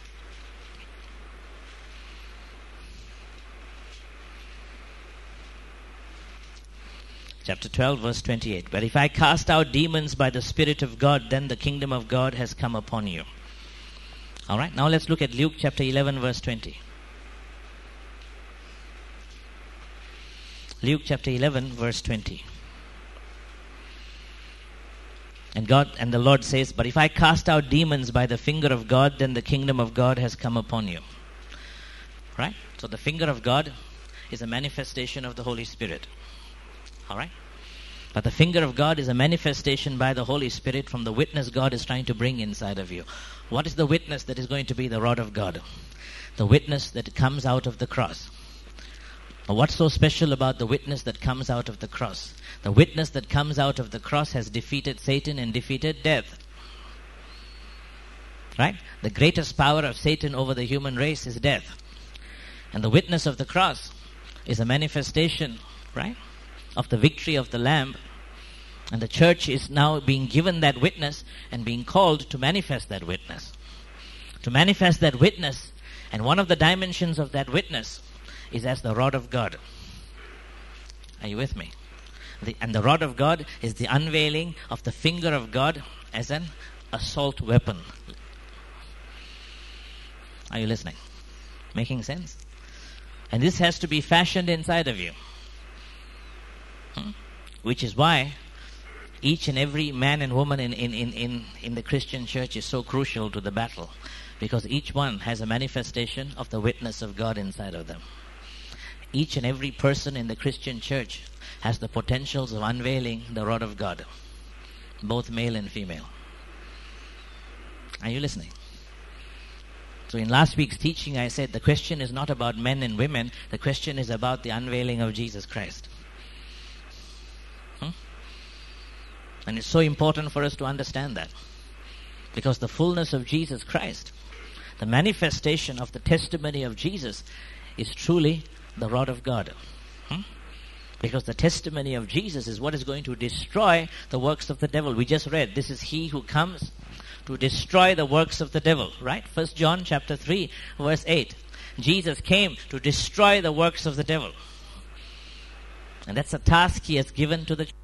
Chapter twelve, verse twenty-eight. But if I cast out demons by the Spirit of God, then the kingdom of God has come upon you. All right, now let's look at Luke chapter eleven, verse twenty. Luke chapter eleven, verse twenty. And God and the Lord says, but if I cast out demons by the finger of God, then the kingdom of God has come upon you. Right? So the finger of God is a manifestation of the Holy Spirit. All right? But the finger of God is a manifestation by the Holy Spirit from the witness God is trying to bring inside of you. What is the witness that is going to be the rod of God? The witness that comes out of the cross. But what's so special about the witness that comes out of the cross? The witness that comes out of the cross has defeated Satan and defeated death. Right? The greatest power of Satan over the human race is death. And the witness of the cross is a manifestation, right, of the victory of the Lamb. And the church is now being given that witness and being called to manifest that witness. To manifest that witness, and one of the dimensions of that witness is as the rod of God. Are you with me? The, and the rod of God is the unveiling of the finger of God as an assault weapon. Are you listening? Making sense? And this has to be fashioned inside of you. Hmm? Which is why each and every man and woman in, in, in, in, in the Christian church is so crucial to the battle. Because each one has a manifestation of the witness of God inside of them. Each and every person in the Christian church has the potentials of unveiling the rod of God. Both male and female. Are you listening? So in last week's teaching I said the question is not about men and women. The question is about the unveiling of Jesus Christ. Hmm? And it's so important for us to understand that. Because the fullness of Jesus Christ, The manifestation of the testimony of Jesus is truly the rod of God. Hmm? Because the testimony of Jesus is what is going to destroy the works of the devil. We just read, this is he who comes to destroy the works of the devil, right? First John chapter three, verse eight. Jesus came to destroy the works of the devil. And that's a task he has given to the church.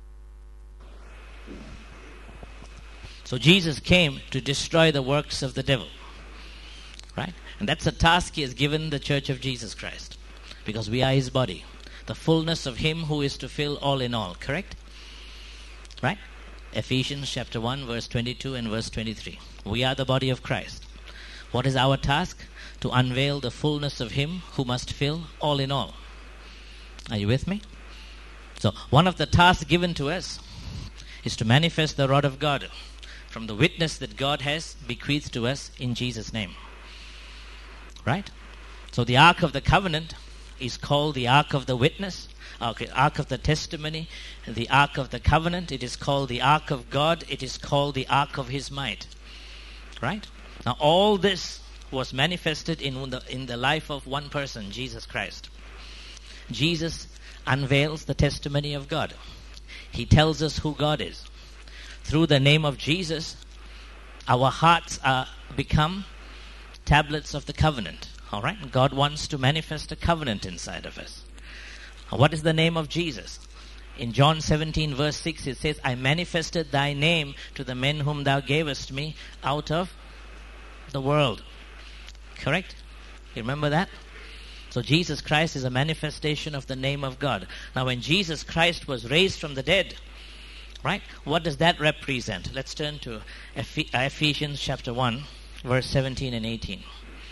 So Jesus came to destroy the works of the devil, right? And that's a task he has given the church of Jesus Christ, because we are his body. The fullness of him who is to fill all in all, correct? Right? Ephesians chapter one, verse twenty-two and verse twenty-three. We are the body of Christ. What is our task? To unveil the fullness of him who must fill all in all. Are you with me? So, one of the tasks given to us is to manifest the rod of God from the witness that God has bequeathed to us in Jesus' name. Right? So, the Ark of the Covenant is called the Ark of the Witness, okay, Ark of the Testimony, the Ark of the Covenant. It is called the Ark of God. It is called the Ark of his might. Right? Now, all this was manifested in the, in the life of one person, Jesus Christ. Jesus unveils the testimony of God. He tells us who God is. Through the name of Jesus, our hearts are become tablets of the covenant. All right? God wants to manifest a covenant inside of us. What is the name of Jesus? In John seventeen verse six it says, I manifested thy name to the men whom thou gavest me out of the world. Correct? You remember that? So Jesus Christ is a manifestation of the name of God. Now when Jesus Christ was raised from the dead, right, what does that represent? Let's turn to Ephesians chapter one, verse seventeen and eighteen.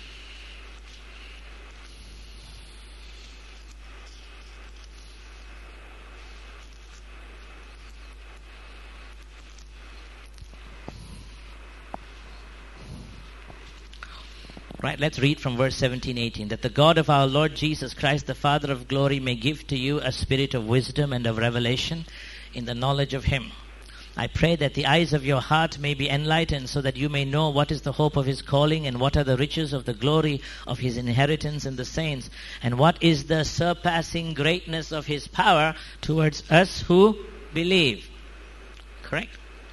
Right, let's read from verse seventeen, eighteen. That the God of our Lord Jesus Christ, the Father of glory, may give to you a spirit of wisdom and of revelation in the knowledge of him. I pray that the eyes of your heart may be enlightened, so that you may know what is the hope of his calling, and what are the riches of the glory of his inheritance in the saints, and what is the surpassing greatness of his power towards us who believe. Correct?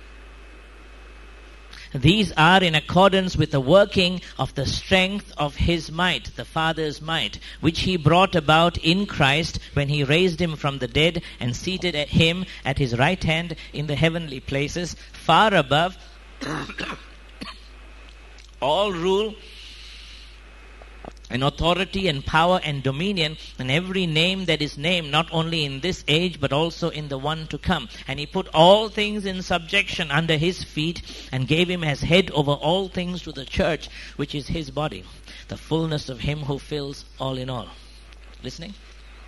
These are in accordance with the working of the strength of his might, the Father's might, which he brought about in Christ when he raised him from the dead and seated him at his right hand in the heavenly places, far above all rule and authority and power and dominion and every name that is named, not only in this age but also in the one to come. And he put all things in subjection under his feet and gave him as head over all things to the church, which is his body, the fullness of him who fills all in all. Listening?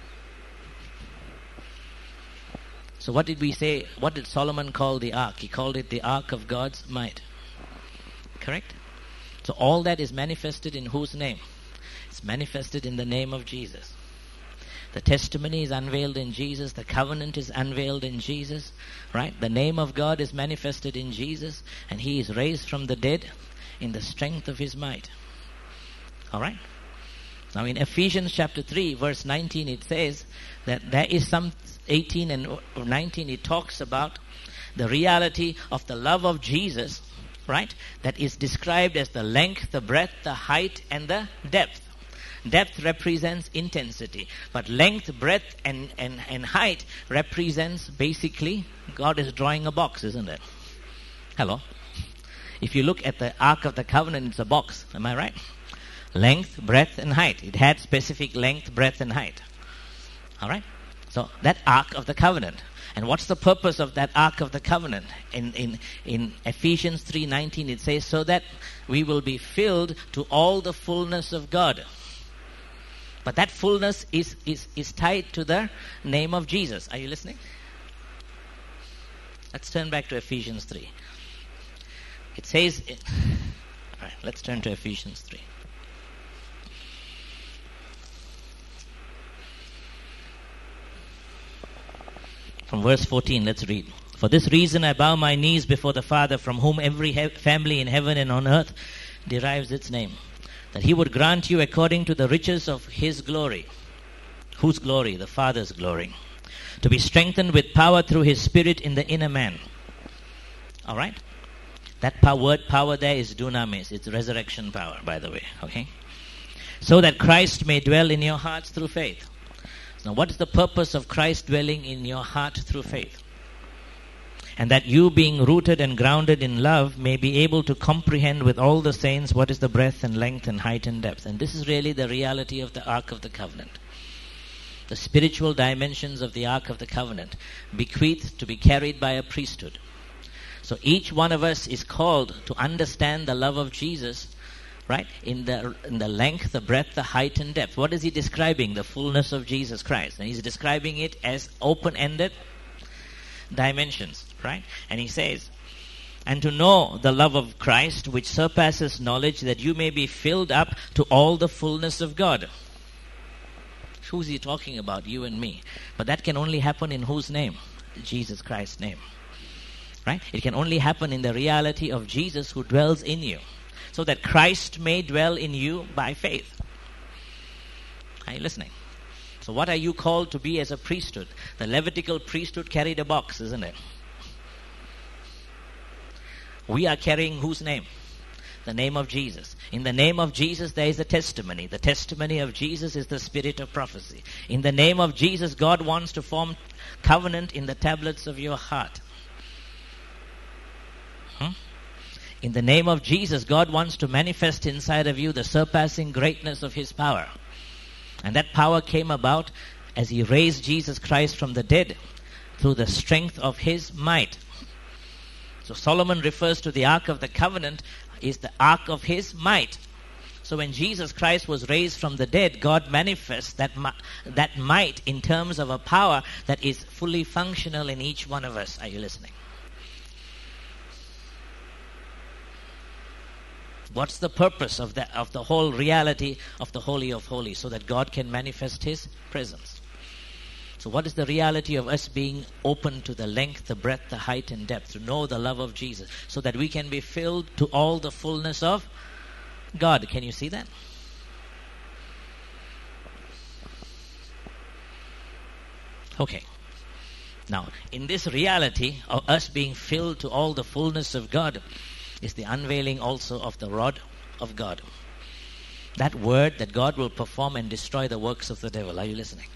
So what did we say? What did Solomon call the ark? He called it the ark of God's might. Correct? So all that is manifested in whose name? It's manifested in the name of Jesus. The testimony is unveiled in Jesus. The covenant is unveiled in Jesus. Right? The name of God is manifested in Jesus. And he is raised from the dead in the strength of his might. Alright? Now in Ephesians chapter three verse nineteen it says that there is some, eighteen and nineteen it talks about the reality of the love of Jesus, right? That is described as the length, the breadth, the height and the depth. Depth represents intensity, but length, breadth, and, and, and height represents basically God is drawing a box, isn't it? Hello? If you look at the Ark of the Covenant, it's a box. Am I right? Length, breadth, and height. It had specific length, breadth, and height. All right? So that Ark of the Covenant. And what's the purpose of that Ark of the Covenant? In, in, in Ephesians three nineteen it says, so that we will be filled to all the fullness of God. But that fullness is, is, is tied to the name of Jesus. Are you listening? Let's turn back to Ephesians three. It says, it, all right, let's turn to Ephesians three. From verse fourteen, let's read. For this reason I bow my knees before the Father, from whom every he- family in heaven and on earth derives its name. That he would grant you according to the riches of his glory. Whose glory? The Father's glory. To be strengthened with power through his Spirit in the inner man. Alright? That power, word power there is dunamis. It's resurrection power, by the way. Okay? So that Christ may dwell in your hearts through faith. Now, what is the purpose of Christ dwelling in your heart through faith? And that you, being rooted and grounded in love, may be able to comprehend with all the saints what is the breadth and length and height and depth. And this is really the reality of the Ark of the Covenant. The spiritual dimensions of the Ark of the Covenant, bequeathed to be carried by a priesthood. So each one of us is called to understand the love of Jesus, right? In the in the length, the breadth, the height and depth. What is he describing? The fullness of Jesus Christ. And he's describing it as open-ended dimensions, right? And he says, and to know the love of Christ, which surpasses knowledge, that you may be filled up to all the fullness of God. Who's he talking about? You and me. But that can only happen in whose name? Jesus Christ's name. Right? It can only happen in the reality of Jesus who dwells in you. So that Christ may dwell in you by faith. Are you listening? So what are you called to be as a priesthood? The Levitical priesthood carried a box, isn't it? We are carrying whose name? The name of Jesus. In the name of Jesus there is a testimony. The testimony of Jesus is the spirit of prophecy. In the name of Jesus, God wants to form covenant in the tablets of your heart. Hmm? In the name of Jesus, God wants to manifest inside of you the surpassing greatness of his power. And that power came about as he raised Jesus Christ from the dead through the strength of his might. So Solomon refers to the Ark of the Covenant is the ark of his might. So when Jesus Christ was raised from the dead, God manifests that that might in terms of a power that is fully functional in each one of us. Are you listening? What's the purpose of the, of the whole reality of the Holy of Holies? So that God can manifest his presence. So what is the reality of us being open to the length, the breadth, the height and depth, to know the love of Jesus, so that we can be filled to all the fullness of God? Can you see that? Okay. Now, in this reality of us being filled to all the fullness of God is the unveiling also of the rod of God. That word that God will perform and destroy the works of the devil. Are you listening?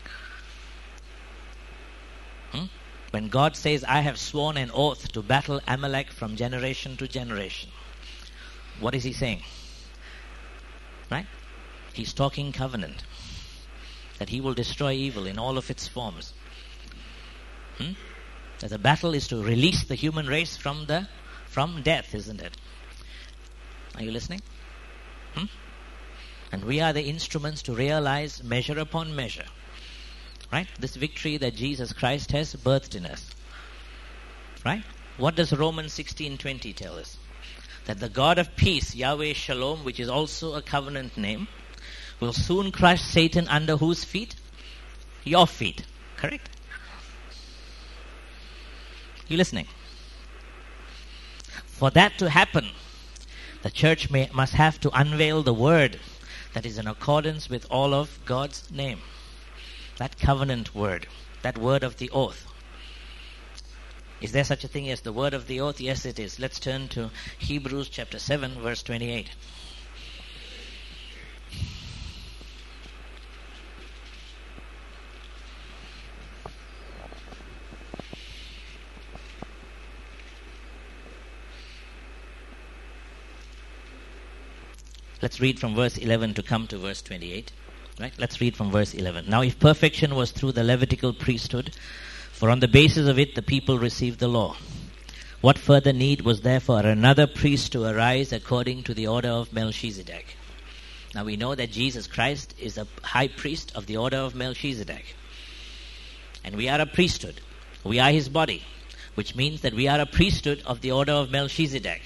Hmm? When God says, I have sworn an oath to battle Amalek from generation to generation. What is he saying? Right? He's talking covenant. That he will destroy evil in all of its forms. Hmm? That the battle is to release the human race from the from death, isn't it? Are you listening? Hmm? And we are the instruments to realize measure upon measure. Right? This victory that Jesus Christ has birthed in us. Right? What does Romans sixteen twenty tell us? That the God of peace, Yahweh Shalom, which is also a covenant name, will soon crush Satan under whose feet? Your feet. Correct? You listening? For that to happen, the church may, must have to unveil the word that is in accordance with all of God's name. That covenant word, that word of the oath. Is there such a thing as the word of the oath? Yes, it is. Let's turn to Hebrews chapter seven, verse twenty-eight. Let's read from verse eleven to come to verse twenty-eight. Right? Let's read from verse eleven. Now if perfection was through the Levitical priesthood, for on the basis of it the people received the law, what further need was there for another priest to arise according to the order of Melchizedek? Now we know that Jesus Christ is a high priest of the order of Melchizedek. And we are a priesthood. We are his body, which means that we are a priesthood of the order of Melchizedek.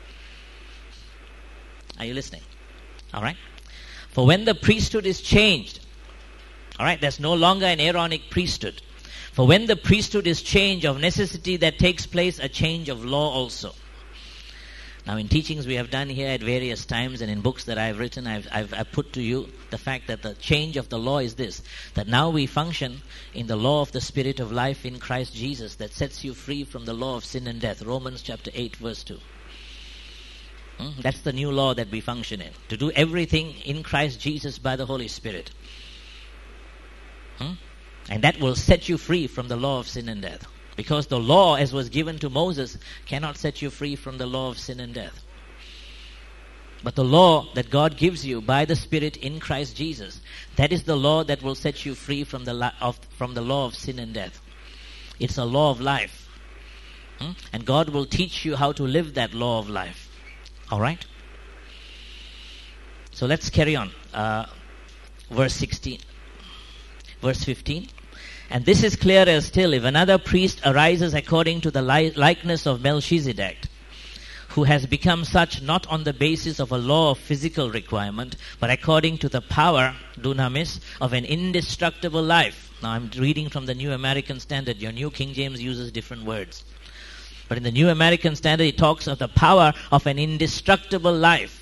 Are you listening? All right? For when the priesthood is changed, all right, there's no longer an Aaronic priesthood. For when the priesthood is changed, of necessity there takes place a change of law also. Now, in teachings we have done here at various times and in books that I've written, I've, I've, I've put to you the fact that the change of the law is this, that now we function in the law of the Spirit of life in Christ Jesus that sets you free from the law of sin and death. Romans chapter eight verse two. Hmm? That's the new law that we function in. To do everything in Christ Jesus by the Holy Spirit. Hmm? And that will set you free from the law of sin and death. Because the law, as was given to Moses, cannot set you free from the law of sin and death. But the law that God gives you by the Spirit in Christ Jesus, that is the law that will set you free from the, li- of, from the law of sin and death. It's a law of life. Hmm? And God will teach you how to live that law of life. Alright? So let's carry on. Uh, verse sixteen. Verse fifteen. And this is clearer still, if another priest arises according to the li- likeness of Melchizedek, who has become such not on the basis of a law of physical requirement, but according to the power, dunamis, of an indestructible life. Now I'm reading from the New American Standard. Your New King James uses different words. But in the New American Standard, it talks of the power of an indestructible life.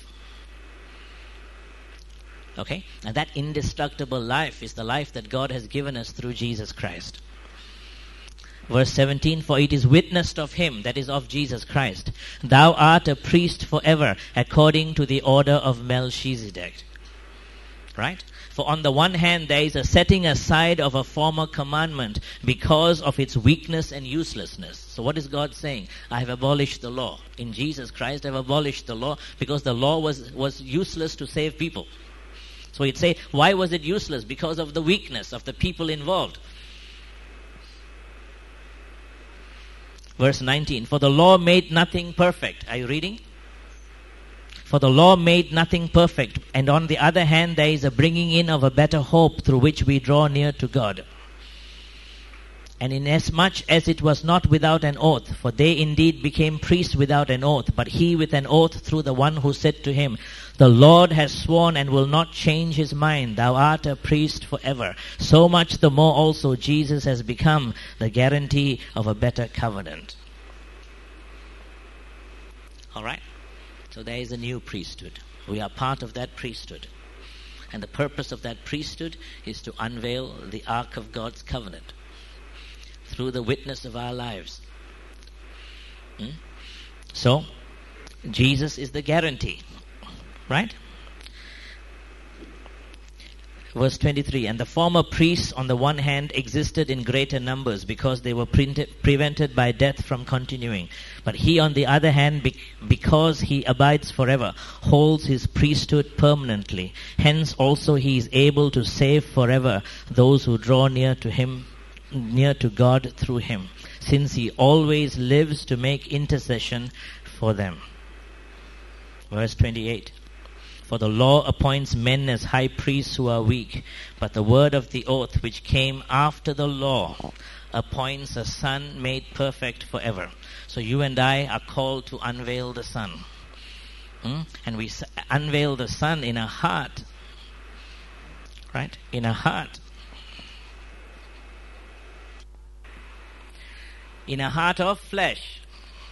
Okay? And that indestructible life is the life that God has given us through Jesus Christ. Verse seventeen, for it is witnessed of him, that is of Jesus Christ, thou art a priest forever, according to the order of Melchizedek. Right? For on the one hand, there is a setting aside of a former commandment because of its weakness and uselessness. So what is God saying? I have abolished the law. In Jesus Christ, I have abolished the law because the law was, was useless to save people. So he'd say, why was it useless? Because of the weakness of the people involved. Verse nineteen, for the law made nothing perfect. Are you reading? For the law made nothing perfect, and on the other hand there is a bringing in of a better hope through which we draw near to God. And inasmuch as it was not without an oath, for they indeed became priests without an oath, but he with an oath through the one who said to him, the Lord has sworn and will not change his mind, thou art a priest forever. So much the more also Jesus has become the guarantee of a better covenant. Alright? So there is a new priesthood. We are part of that priesthood. And the purpose of that priesthood is to unveil the ark of God's covenant through the witness of our lives. Hmm? So, Jesus is the guarantee. Right? Verse twenty-three, and the former priests on the one hand existed in greater numbers because they were pre- prevented by death from continuing. But he on the other hand, be- because he abides forever, holds his priesthood permanently. Hence also he is able to save forever those who draw near to him, near to God through him, since he always lives to make intercession for them. Verse twenty-eight. For the law appoints men as high priests who are weak, but the word of the oath which came after the law appoints a son made perfect forever. So you and I are called to unveil the Son. Hmm? And we s- unveil the Son in a heart. Right? In a heart. In a heart of flesh.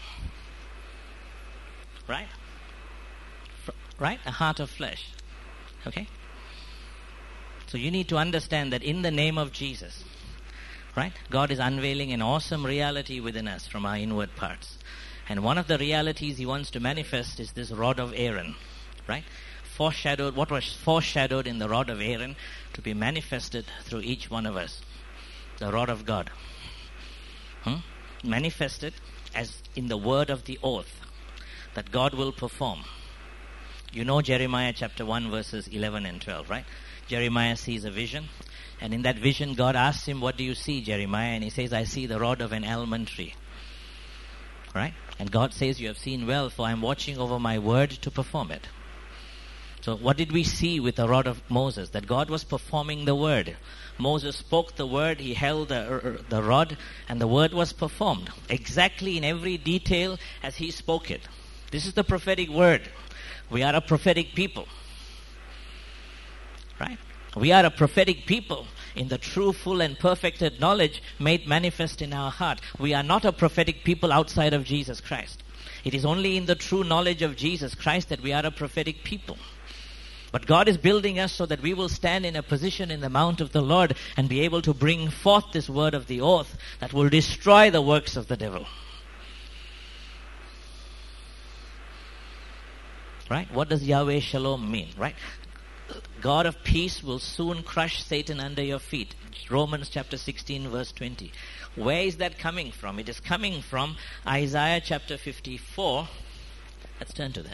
Right? Right? A heart of flesh. Okay? So you need to understand that in the name of Jesus, right, God is unveiling an awesome reality within us from our inward parts. And one of the realities he wants to manifest is this rod of Aaron. Right? Foreshadowed, what was foreshadowed in the rod of Aaron to be manifested through each one of us. The rod of God. Hmm? Manifested as in the word of the oath that God will perform. You know Jeremiah chapter one verses eleven and twelve, right? Jeremiah sees a vision, and in that vision God asks him, what do you see, Jeremiah? And he says, I see the rod of an almond tree. Right? And God says, you have seen well, for I am watching over my word to perform it. So what did we see with the rod of Moses? That God was performing the word. Moses spoke the word, he held the, the rod, and the word was performed exactly in every detail as he spoke it. This is the prophetic word. We are a prophetic people. Right? We are a prophetic people in the true, full and perfected knowledge made manifest in our heart. We are not a prophetic people outside of Jesus Christ. It is only in the true knowledge of Jesus Christ that we are a prophetic people. But God is building us so that we will stand in a position in the mount of the Lord and be able to bring forth this word of the oath that will destroy the works of the devil. Right? What does Yahweh Shalom mean? Right? God of peace will soon crush Satan under your feet. Romans chapter sixteen verse twenty. Where is that coming from? It is coming from Isaiah chapter fifty-four. Let's turn to that.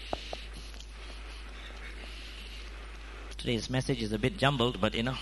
Today's message is a bit jumbled, but you know.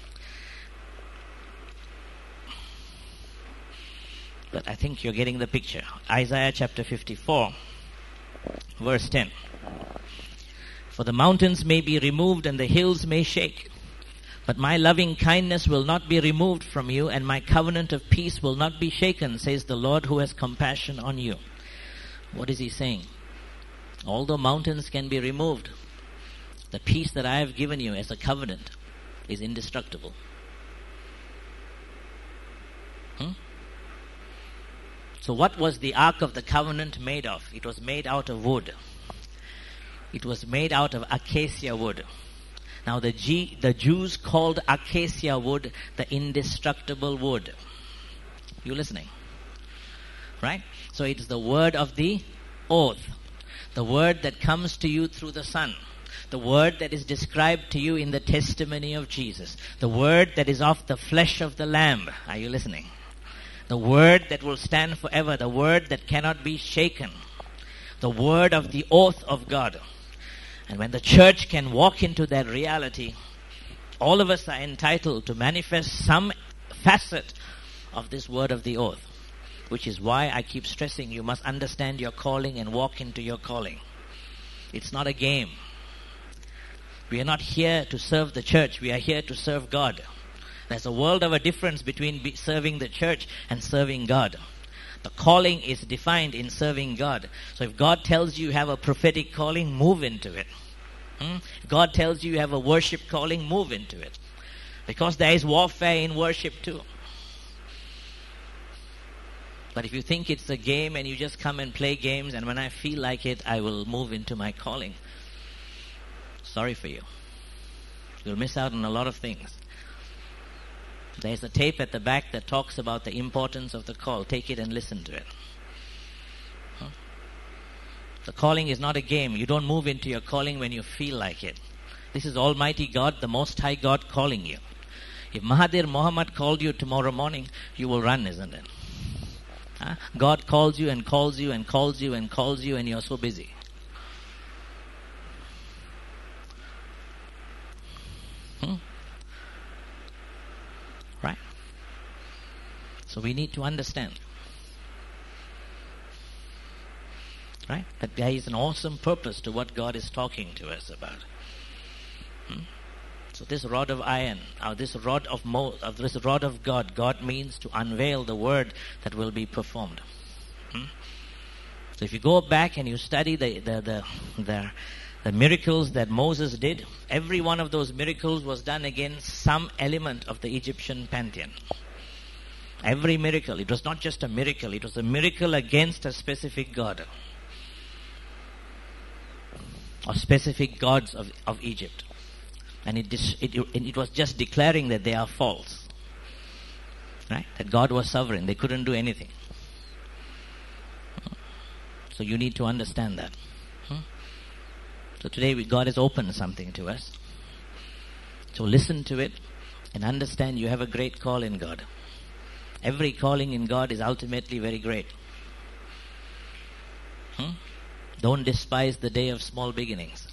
But I think you're getting the picture. Isaiah chapter fifty-four, verse ten. For the mountains may be removed and the hills may shake, but my loving kindness will not be removed from you, and my covenant of peace will not be shaken, says the Lord who has compassion on you. What is he saying? Although mountains can be removed, the peace that I have given you as a covenant is indestructible. Hmm? So what was the Ark of the Covenant made of? It was made out of wood. It was made out of acacia wood. Now the, G, the Jews called acacia wood the indestructible wood. You listening? Right? So it is the word of the oath. The word that comes to you through the Son. The word that is described to you in the testimony of Jesus. The word that is of the flesh of the Lamb. Are you listening? The word that will stand forever. The word that cannot be shaken. The word of the oath of God. And when the church can walk into that reality, all of us are entitled to manifest some facet of this word of the oath. Which is why I keep stressing you must understand your calling and walk into your calling. It's not a game. We are not here to serve the church. We are here to serve God. There's a world of a difference between serving the church and serving God. The calling is defined in serving God. So if God tells you you have a prophetic calling, move into it. Hmm? If God tells you you have a worship calling, move into it. Because there is warfare in worship too. But if you think it's a game and you just come and play games and when I feel like it, I will move into my calling. Sorry for you. You'll miss out on a lot of things. There's a tape at the back that talks about the importance of the call. Take it and listen to it. Huh? The calling is not a game. You don't move into your calling when you feel like it. This is Almighty God, the Most High God calling you. If Mahathir Mohamad called you tomorrow morning, you will run, isn't it? Huh? God calls you and calls you and calls you and calls you and you're so busy. Hmm? Right? So we need to understand, right, that there is an awesome purpose to what God is talking to us about. Hmm? So this rod of iron, or this rod of Mo, of this rod of God, God means to unveil the word that will be performed. Hmm? So if you go back and you study the the the, the The miracles that Moses did, every one of those miracles was done against some element of the Egyptian pantheon. Every miracle. It was not just a miracle. It was a miracle against a specific god. Or specific gods of, of Egypt. And it, it, it was just declaring that they are false. Right? That God was sovereign. They couldn't do anything. So you need to understand that. So today we, God has opened something to us. So listen to it and understand you have a great call in God. Every calling in God is ultimately very great. Hmm? Don't despise the day of small beginnings.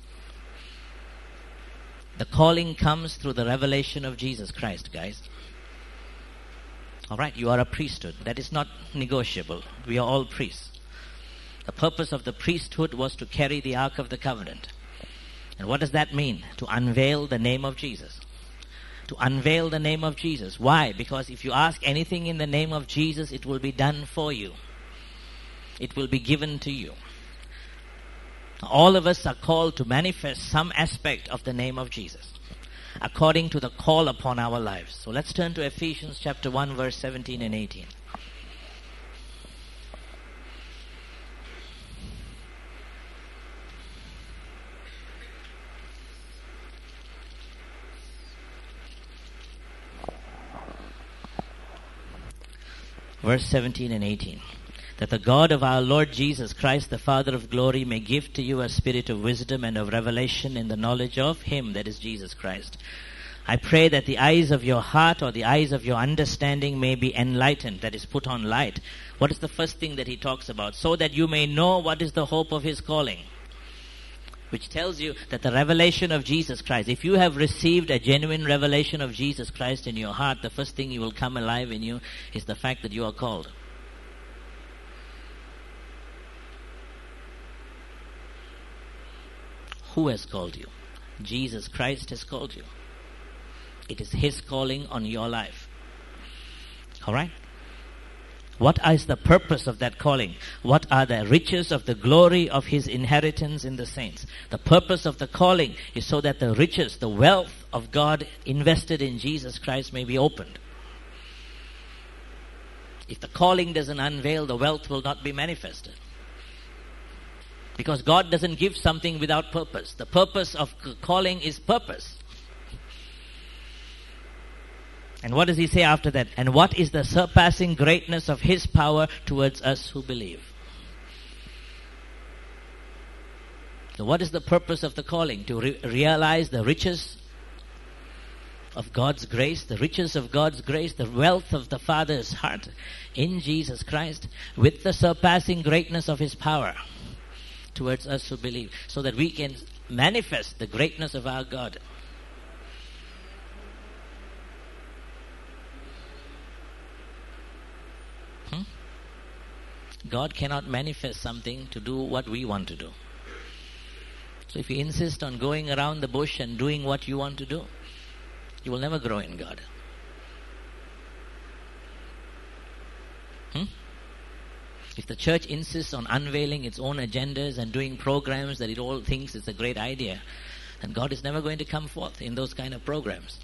The calling comes through the revelation of Jesus Christ, guys. Alright, you are a priesthood. That is not negotiable. We are all priests. The purpose of the priesthood was to carry the Ark of the Covenant. And what does that mean? To unveil the name of Jesus. To unveil the name of Jesus. Why? Because if you ask anything in the name of Jesus, it will be done for you. It will be given to you. All of us are called to manifest some aspect of the name of Jesus, according to the call upon our lives. So let's turn to Ephesians chapter one, verse seventeen and eighteen. verse seventeen and eighteen. That the God of our Lord Jesus Christ, the Father of glory, may give to you a spirit of wisdom and of revelation in the knowledge of Him, that is Jesus Christ. I pray that the eyes of your heart or the eyes of your understanding may be enlightened, that is, put on light. What is the first thing that he talks about? So that you may know what is the hope of His calling. Which tells you that the revelation of Jesus Christ, if you have received a genuine revelation of Jesus Christ in your heart, the first thing you will come alive in you is the fact that you are called. Who has called you? Jesus Christ has called you. It is His calling on your life. Alright? What is the purpose of that calling? What are the riches of the glory of His inheritance in the saints? The purpose of the calling is so that the riches, the wealth of God invested in Jesus Christ may be opened. If the calling doesn't unveil, the wealth will not be manifested. Because God doesn't give something without purpose. The purpose of calling is purpose. And what does he say after that? And what is the surpassing greatness of His power towards us who believe? So what is the purpose of the calling? To re- realize the riches of God's grace, the riches of God's grace, the wealth of the Father's heart in Jesus Christ, with the surpassing greatness of His power towards us who believe, so that we can manifest the greatness of our God. Hmm? God cannot manifest something to do what we want to do. So if you insist on going around the bush and doing what you want to do, you will never grow in God. Hmm? If the church insists on unveiling its own agendas and doing programs that it all thinks is a great idea, then God is never going to come forth in those kind of programs.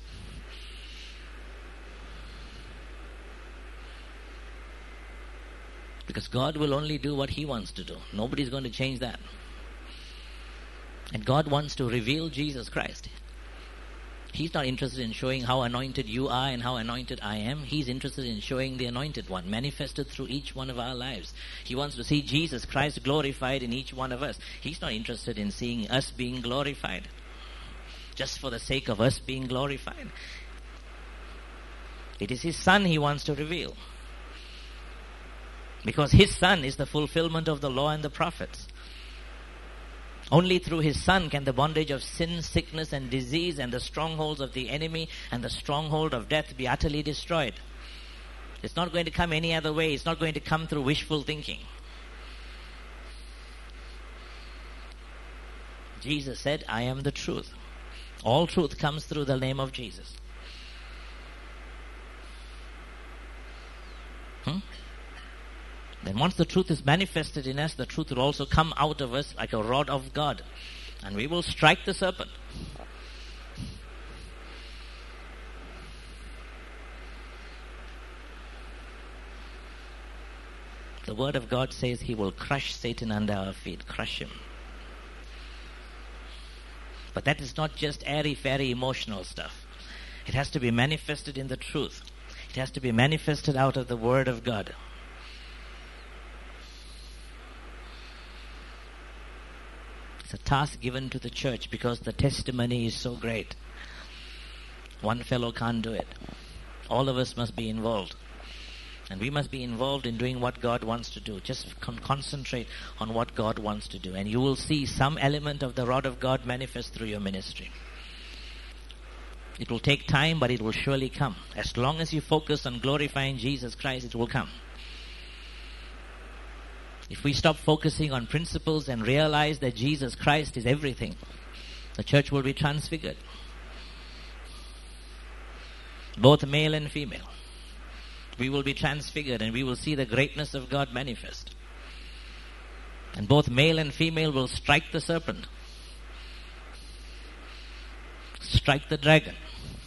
Because God will only do what He wants to do. Nobody's going to change that. And God wants to reveal Jesus Christ. He's not interested in showing how anointed you are and how anointed I am. He's interested in showing the anointed one manifested through each one of our lives. He wants to see Jesus Christ glorified in each one of us. He's not interested in seeing us being glorified just for the sake of us being glorified. It is His Son He wants to reveal. Because His Son is the fulfillment of the law and the prophets. Only through His Son can the bondage of sin, sickness and disease and the strongholds of the enemy and the stronghold of death be utterly destroyed. It's not going to come any other way. It's not going to come through wishful thinking. Jesus said, I am the truth. All truth comes through the name of Jesus. Hmm? Then once the truth is manifested in us, the truth will also come out of us like a rod of God. And we will strike the serpent. The Word of God says He will crush Satan under our feet. Crush him. But that is not just airy-fairy emotional stuff. It has to be manifested in the truth. It has to be manifested out of the Word of God. It's a task given to the church because the testimony is so great. One fellow can't do it. All of us must be involved. And we must be involved in doing what God wants to do. Just con- concentrate on what God wants to do. And you will see some element of the rod of God manifest through your ministry. It will take time, but it will surely come. As long as you focus on glorifying Jesus Christ, it will come. If we stop focusing on principles and realize that Jesus Christ is everything, the church will be transfigured. Both male and female. We will be transfigured and we will see the greatness of God manifest. And both male and female will strike the serpent. Strike the dragon.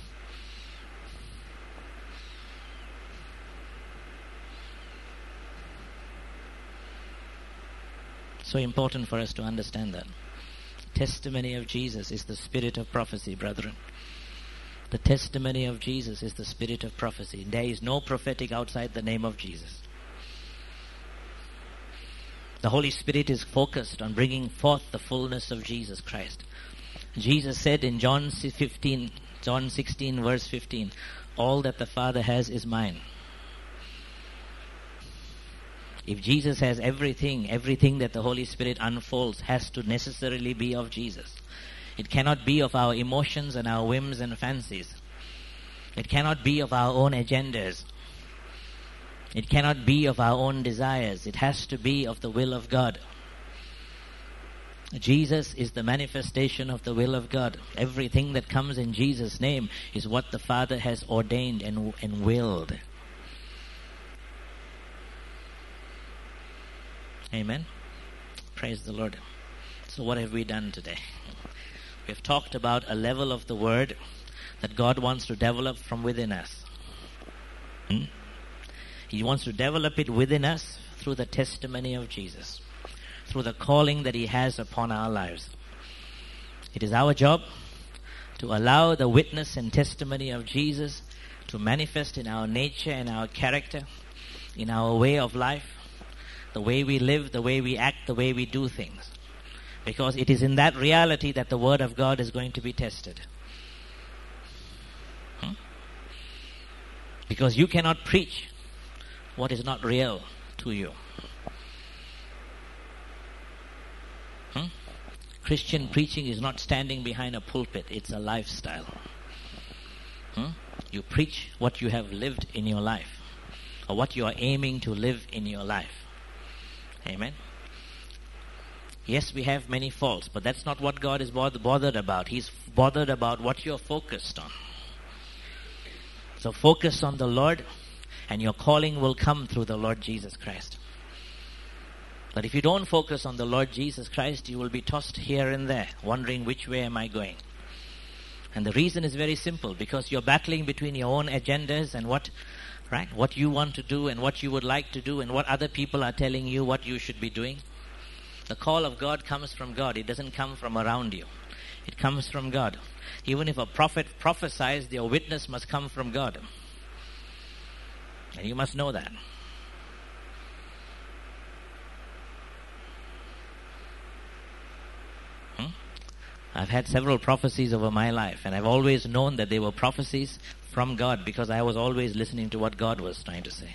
So important for us to understand that. Testimony of Jesus is the spirit of prophecy, brethren. The testimony of Jesus is the spirit of prophecy. There is no prophetic outside the name of Jesus. The Holy Spirit is focused on bringing forth the fullness of Jesus Christ. Jesus said in John fifteen, John sixteen verse fifteen, all that the Father has is mine. If Jesus has everything, everything that the Holy Spirit unfolds has to necessarily be of Jesus. It cannot be of our emotions and our whims and fancies. It cannot be of our own agendas. It cannot be of our own desires. It has to be of the will of God. Jesus is the manifestation of the will of God. Everything that comes in Jesus' name is what the Father has ordained and, and willed. Amen. Praise the Lord. So what have we done today? We have talked about a level of the Word that God wants to develop from within us. Hmm? He wants to develop it within us through the testimony of Jesus, through the calling that He has upon our lives. It is our job to allow the witness and testimony of Jesus to manifest in our nature and our character, in our way of life, the way we live, the way we act, the way we do things. Because it is in that reality that the Word of God is going to be tested. Hmm? Because you cannot preach what is not real to you. Hmm? Christian preaching is not standing behind a pulpit. It's a lifestyle. Hmm? You preach what you have lived in your life, or what you are aiming to live in your life. Amen. Yes, we have many faults, but that's not what God is bothered about. He's bothered about what you're focused on. So focus on the Lord, and your calling will come through the Lord Jesus Christ. But if you don't focus on the Lord Jesus Christ, you will be tossed here and there, wondering which way am I going. And the reason is very simple, because you're battling between your own agendas and what, right, what you want to do and what you would like to do and what other people are telling you what you should be doing. The call of God comes from God. It doesn't come from around you. It comes from God. Even if a prophet prophesies, your witness must come from God. And you must know that. Hmm? I've had several prophecies over my life, and I've always known that they were prophecies from God because I was always listening to what God was trying to say.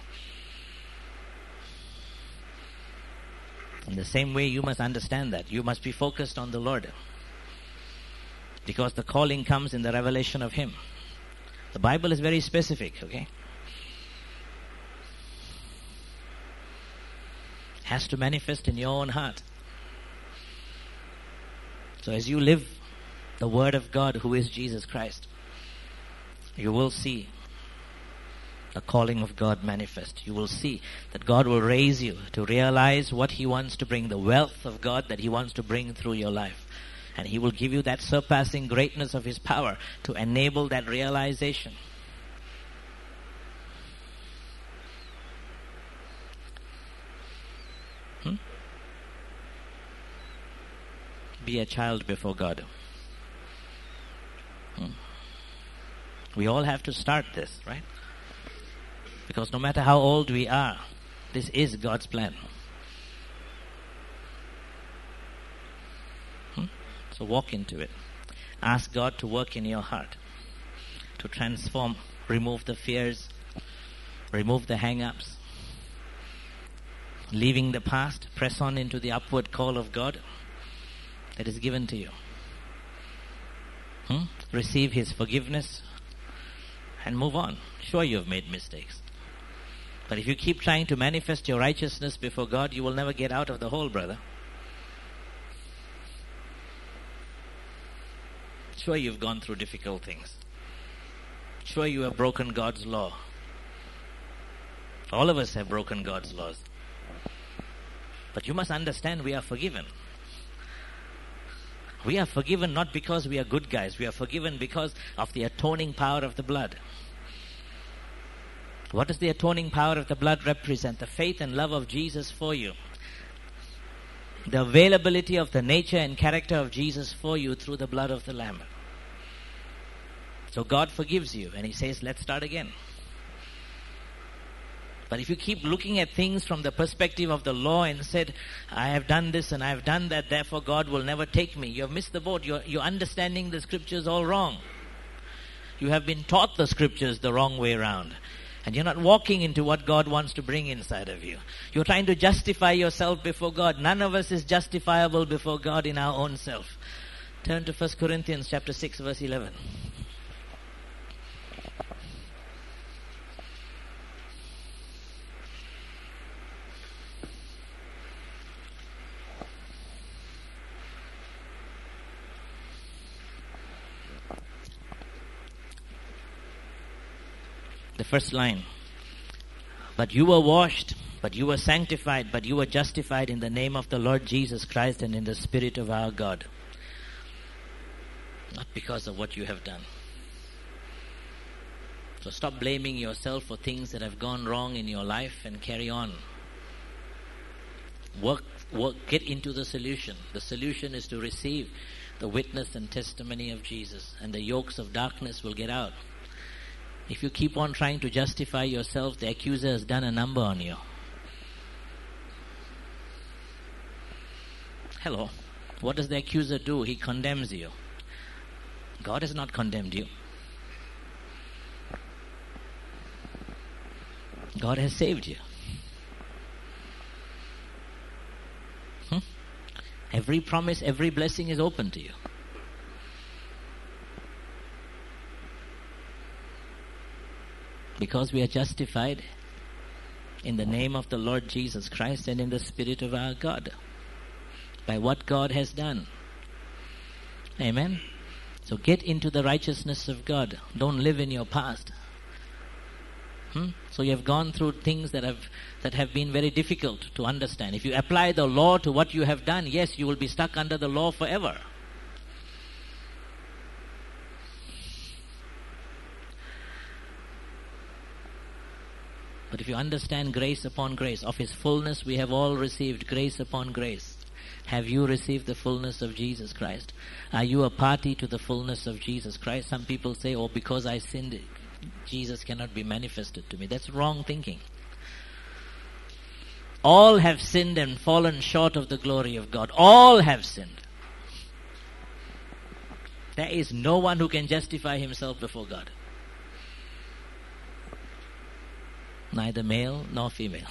In the same way, you must understand that. You must be focused on the Lord. Because the calling comes in the revelation of Him. The Bible is very specific, okay? It has to manifest in your own heart. So as you live the Word of God, who is Jesus Christ, you will see the calling of God manifest. You will see that God will raise you to realize what He wants to bring, the wealth of God that He wants to bring through your life. And He will give you that surpassing greatness of His power to enable that realization. Hmm? Be a child before God. Hmm. We all have to start this, right? Because no matter how old we are, this is God's plan. Hmm? So walk into it. Ask God to work in your heart, to transform, remove the fears, remove the hang-ups. Leaving the past, press on into the upward call of God that is given to you. Hmm? Receive His forgiveness and move on. Sure, you have made mistakes. But if you keep trying to manifest your righteousness before God, you will never get out of the hole, brother. Sure, you've gone through difficult things. Sure, you have broken God's law. All of us have broken God's laws. But you must understand we are forgiven. We are forgiven not because we are good guys. We are forgiven because of the atoning power of the blood. What does the atoning power of the blood represent? The faith and love of Jesus for you. The availability of the nature and character of Jesus for you through the blood of the Lamb. So God forgives you and He says, let's start again. But if you keep looking at things from the perspective of the law and said, I have done this and I have done that, therefore God will never take me, you have missed the boat. You're, you're understanding the scriptures all wrong. You have been taught the scriptures the wrong way around. And you're not walking into what God wants to bring inside of you. You're trying to justify yourself before God. None of us is justifiable before God in our own self. Turn to First Corinthians chapter six, verse eleven. The first line. But you were washed, but you were sanctified, but you were justified in the name of the Lord Jesus Christ and in the Spirit of our God. Not because of what you have done. So stop blaming yourself for things that have gone wrong in your life and carry on. Work, work, get into the solution. The solution is to receive the witness and testimony of Jesus, and the yokes of darkness will get out. If you keep on trying to justify yourself, the accuser has done a number on you. Hello. What does the accuser do? He condemns you. God has not condemned you. God has saved you. Hmm? Every promise, every blessing is open to you. Because we are justified in the name of the Lord Jesus Christ and in the Spirit of our God. By what God has done. Amen. So get into the righteousness of God. Don't live in your past. Hmm? So you have gone through things that have that have been very difficult to understand. If you apply the law to what you have done, yes, you will be stuck under the law forever. But if you understand grace upon grace, of His fullness we have all received grace upon grace. Have you received the fullness of Jesus Christ? Are you a party to the fullness of Jesus Christ? Some people say, oh, because I sinned, Jesus cannot be manifested to me. That's wrong thinking. All have sinned and fallen short of the glory of God. All have sinned. There is no one who can justify himself before God. Neither male nor female.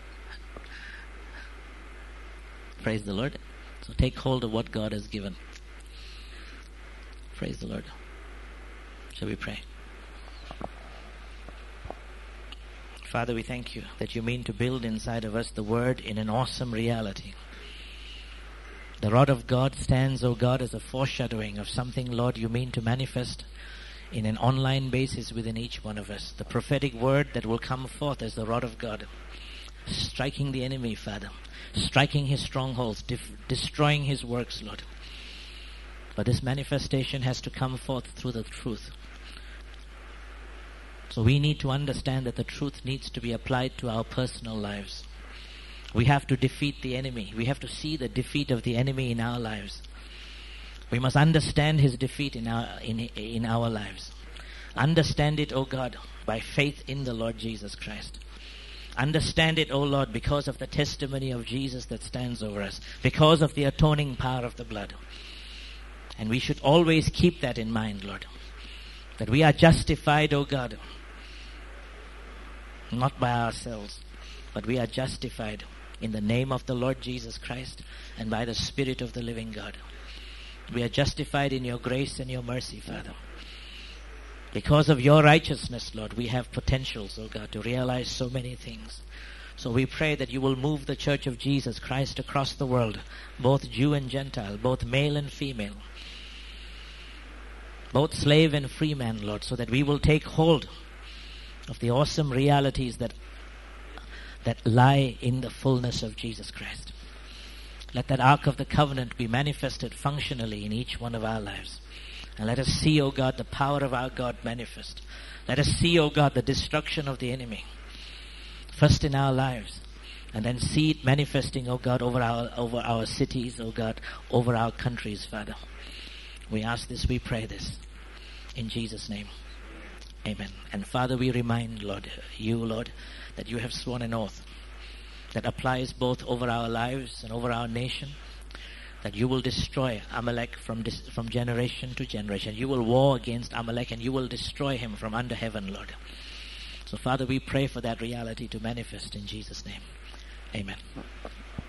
Praise the Lord. So take hold of what God has given. Praise the Lord. Shall we pray? Father, we thank you that you mean to build inside of us the Word in an awesome reality. The rod of God stands, O God, as a foreshadowing of something, Lord, you mean to manifest in an online basis within each one of us. The prophetic word that will come forth as the rod of God, striking the enemy, Father, striking his strongholds, def- destroying his works, Lord. But this manifestation has to come forth through the truth. So we need to understand that the truth needs to be applied to our personal lives. We have to defeat the enemy. We have to see the defeat of the enemy in our lives. We must understand his defeat in our in in our lives. Understand it, O God, by faith in the Lord Jesus Christ. Understand it, O Lord, because of the testimony of Jesus that stands over us, because of the atoning power of the blood. And we should always keep that in mind, Lord, that we are justified, O God, not by ourselves, but we are justified in the name of the Lord Jesus Christ and by the Spirit of the living God. We are justified in your grace and your mercy, Father. Because of your righteousness, Lord, we have potentials, oh God, to realize so many things. So we pray that you will move the Church of Jesus Christ across the world, both Jew and Gentile, both male and female, both slave and free man, Lord, so that we will take hold of the awesome realities that that lie in the fullness of Jesus Christ. Let that Ark of the Covenant be manifested functionally in each one of our lives. And let us see, O God, the power of our God manifest. Let us see, O God, the destruction of the enemy. First in our lives. And then see it manifesting, O God, over our over our cities, O God, over our countries, Father. We ask this, we pray this. In Jesus' name. Amen. And Father, we remind, Lord, you, Lord, that you have sworn an oath that applies both over our lives and over our nation, that you will destroy Amalek from dis- from generation to generation. You will war against Amalek and you will destroy him from under heaven, Lord. So, Father, we pray for that reality to manifest in Jesus' name. Amen.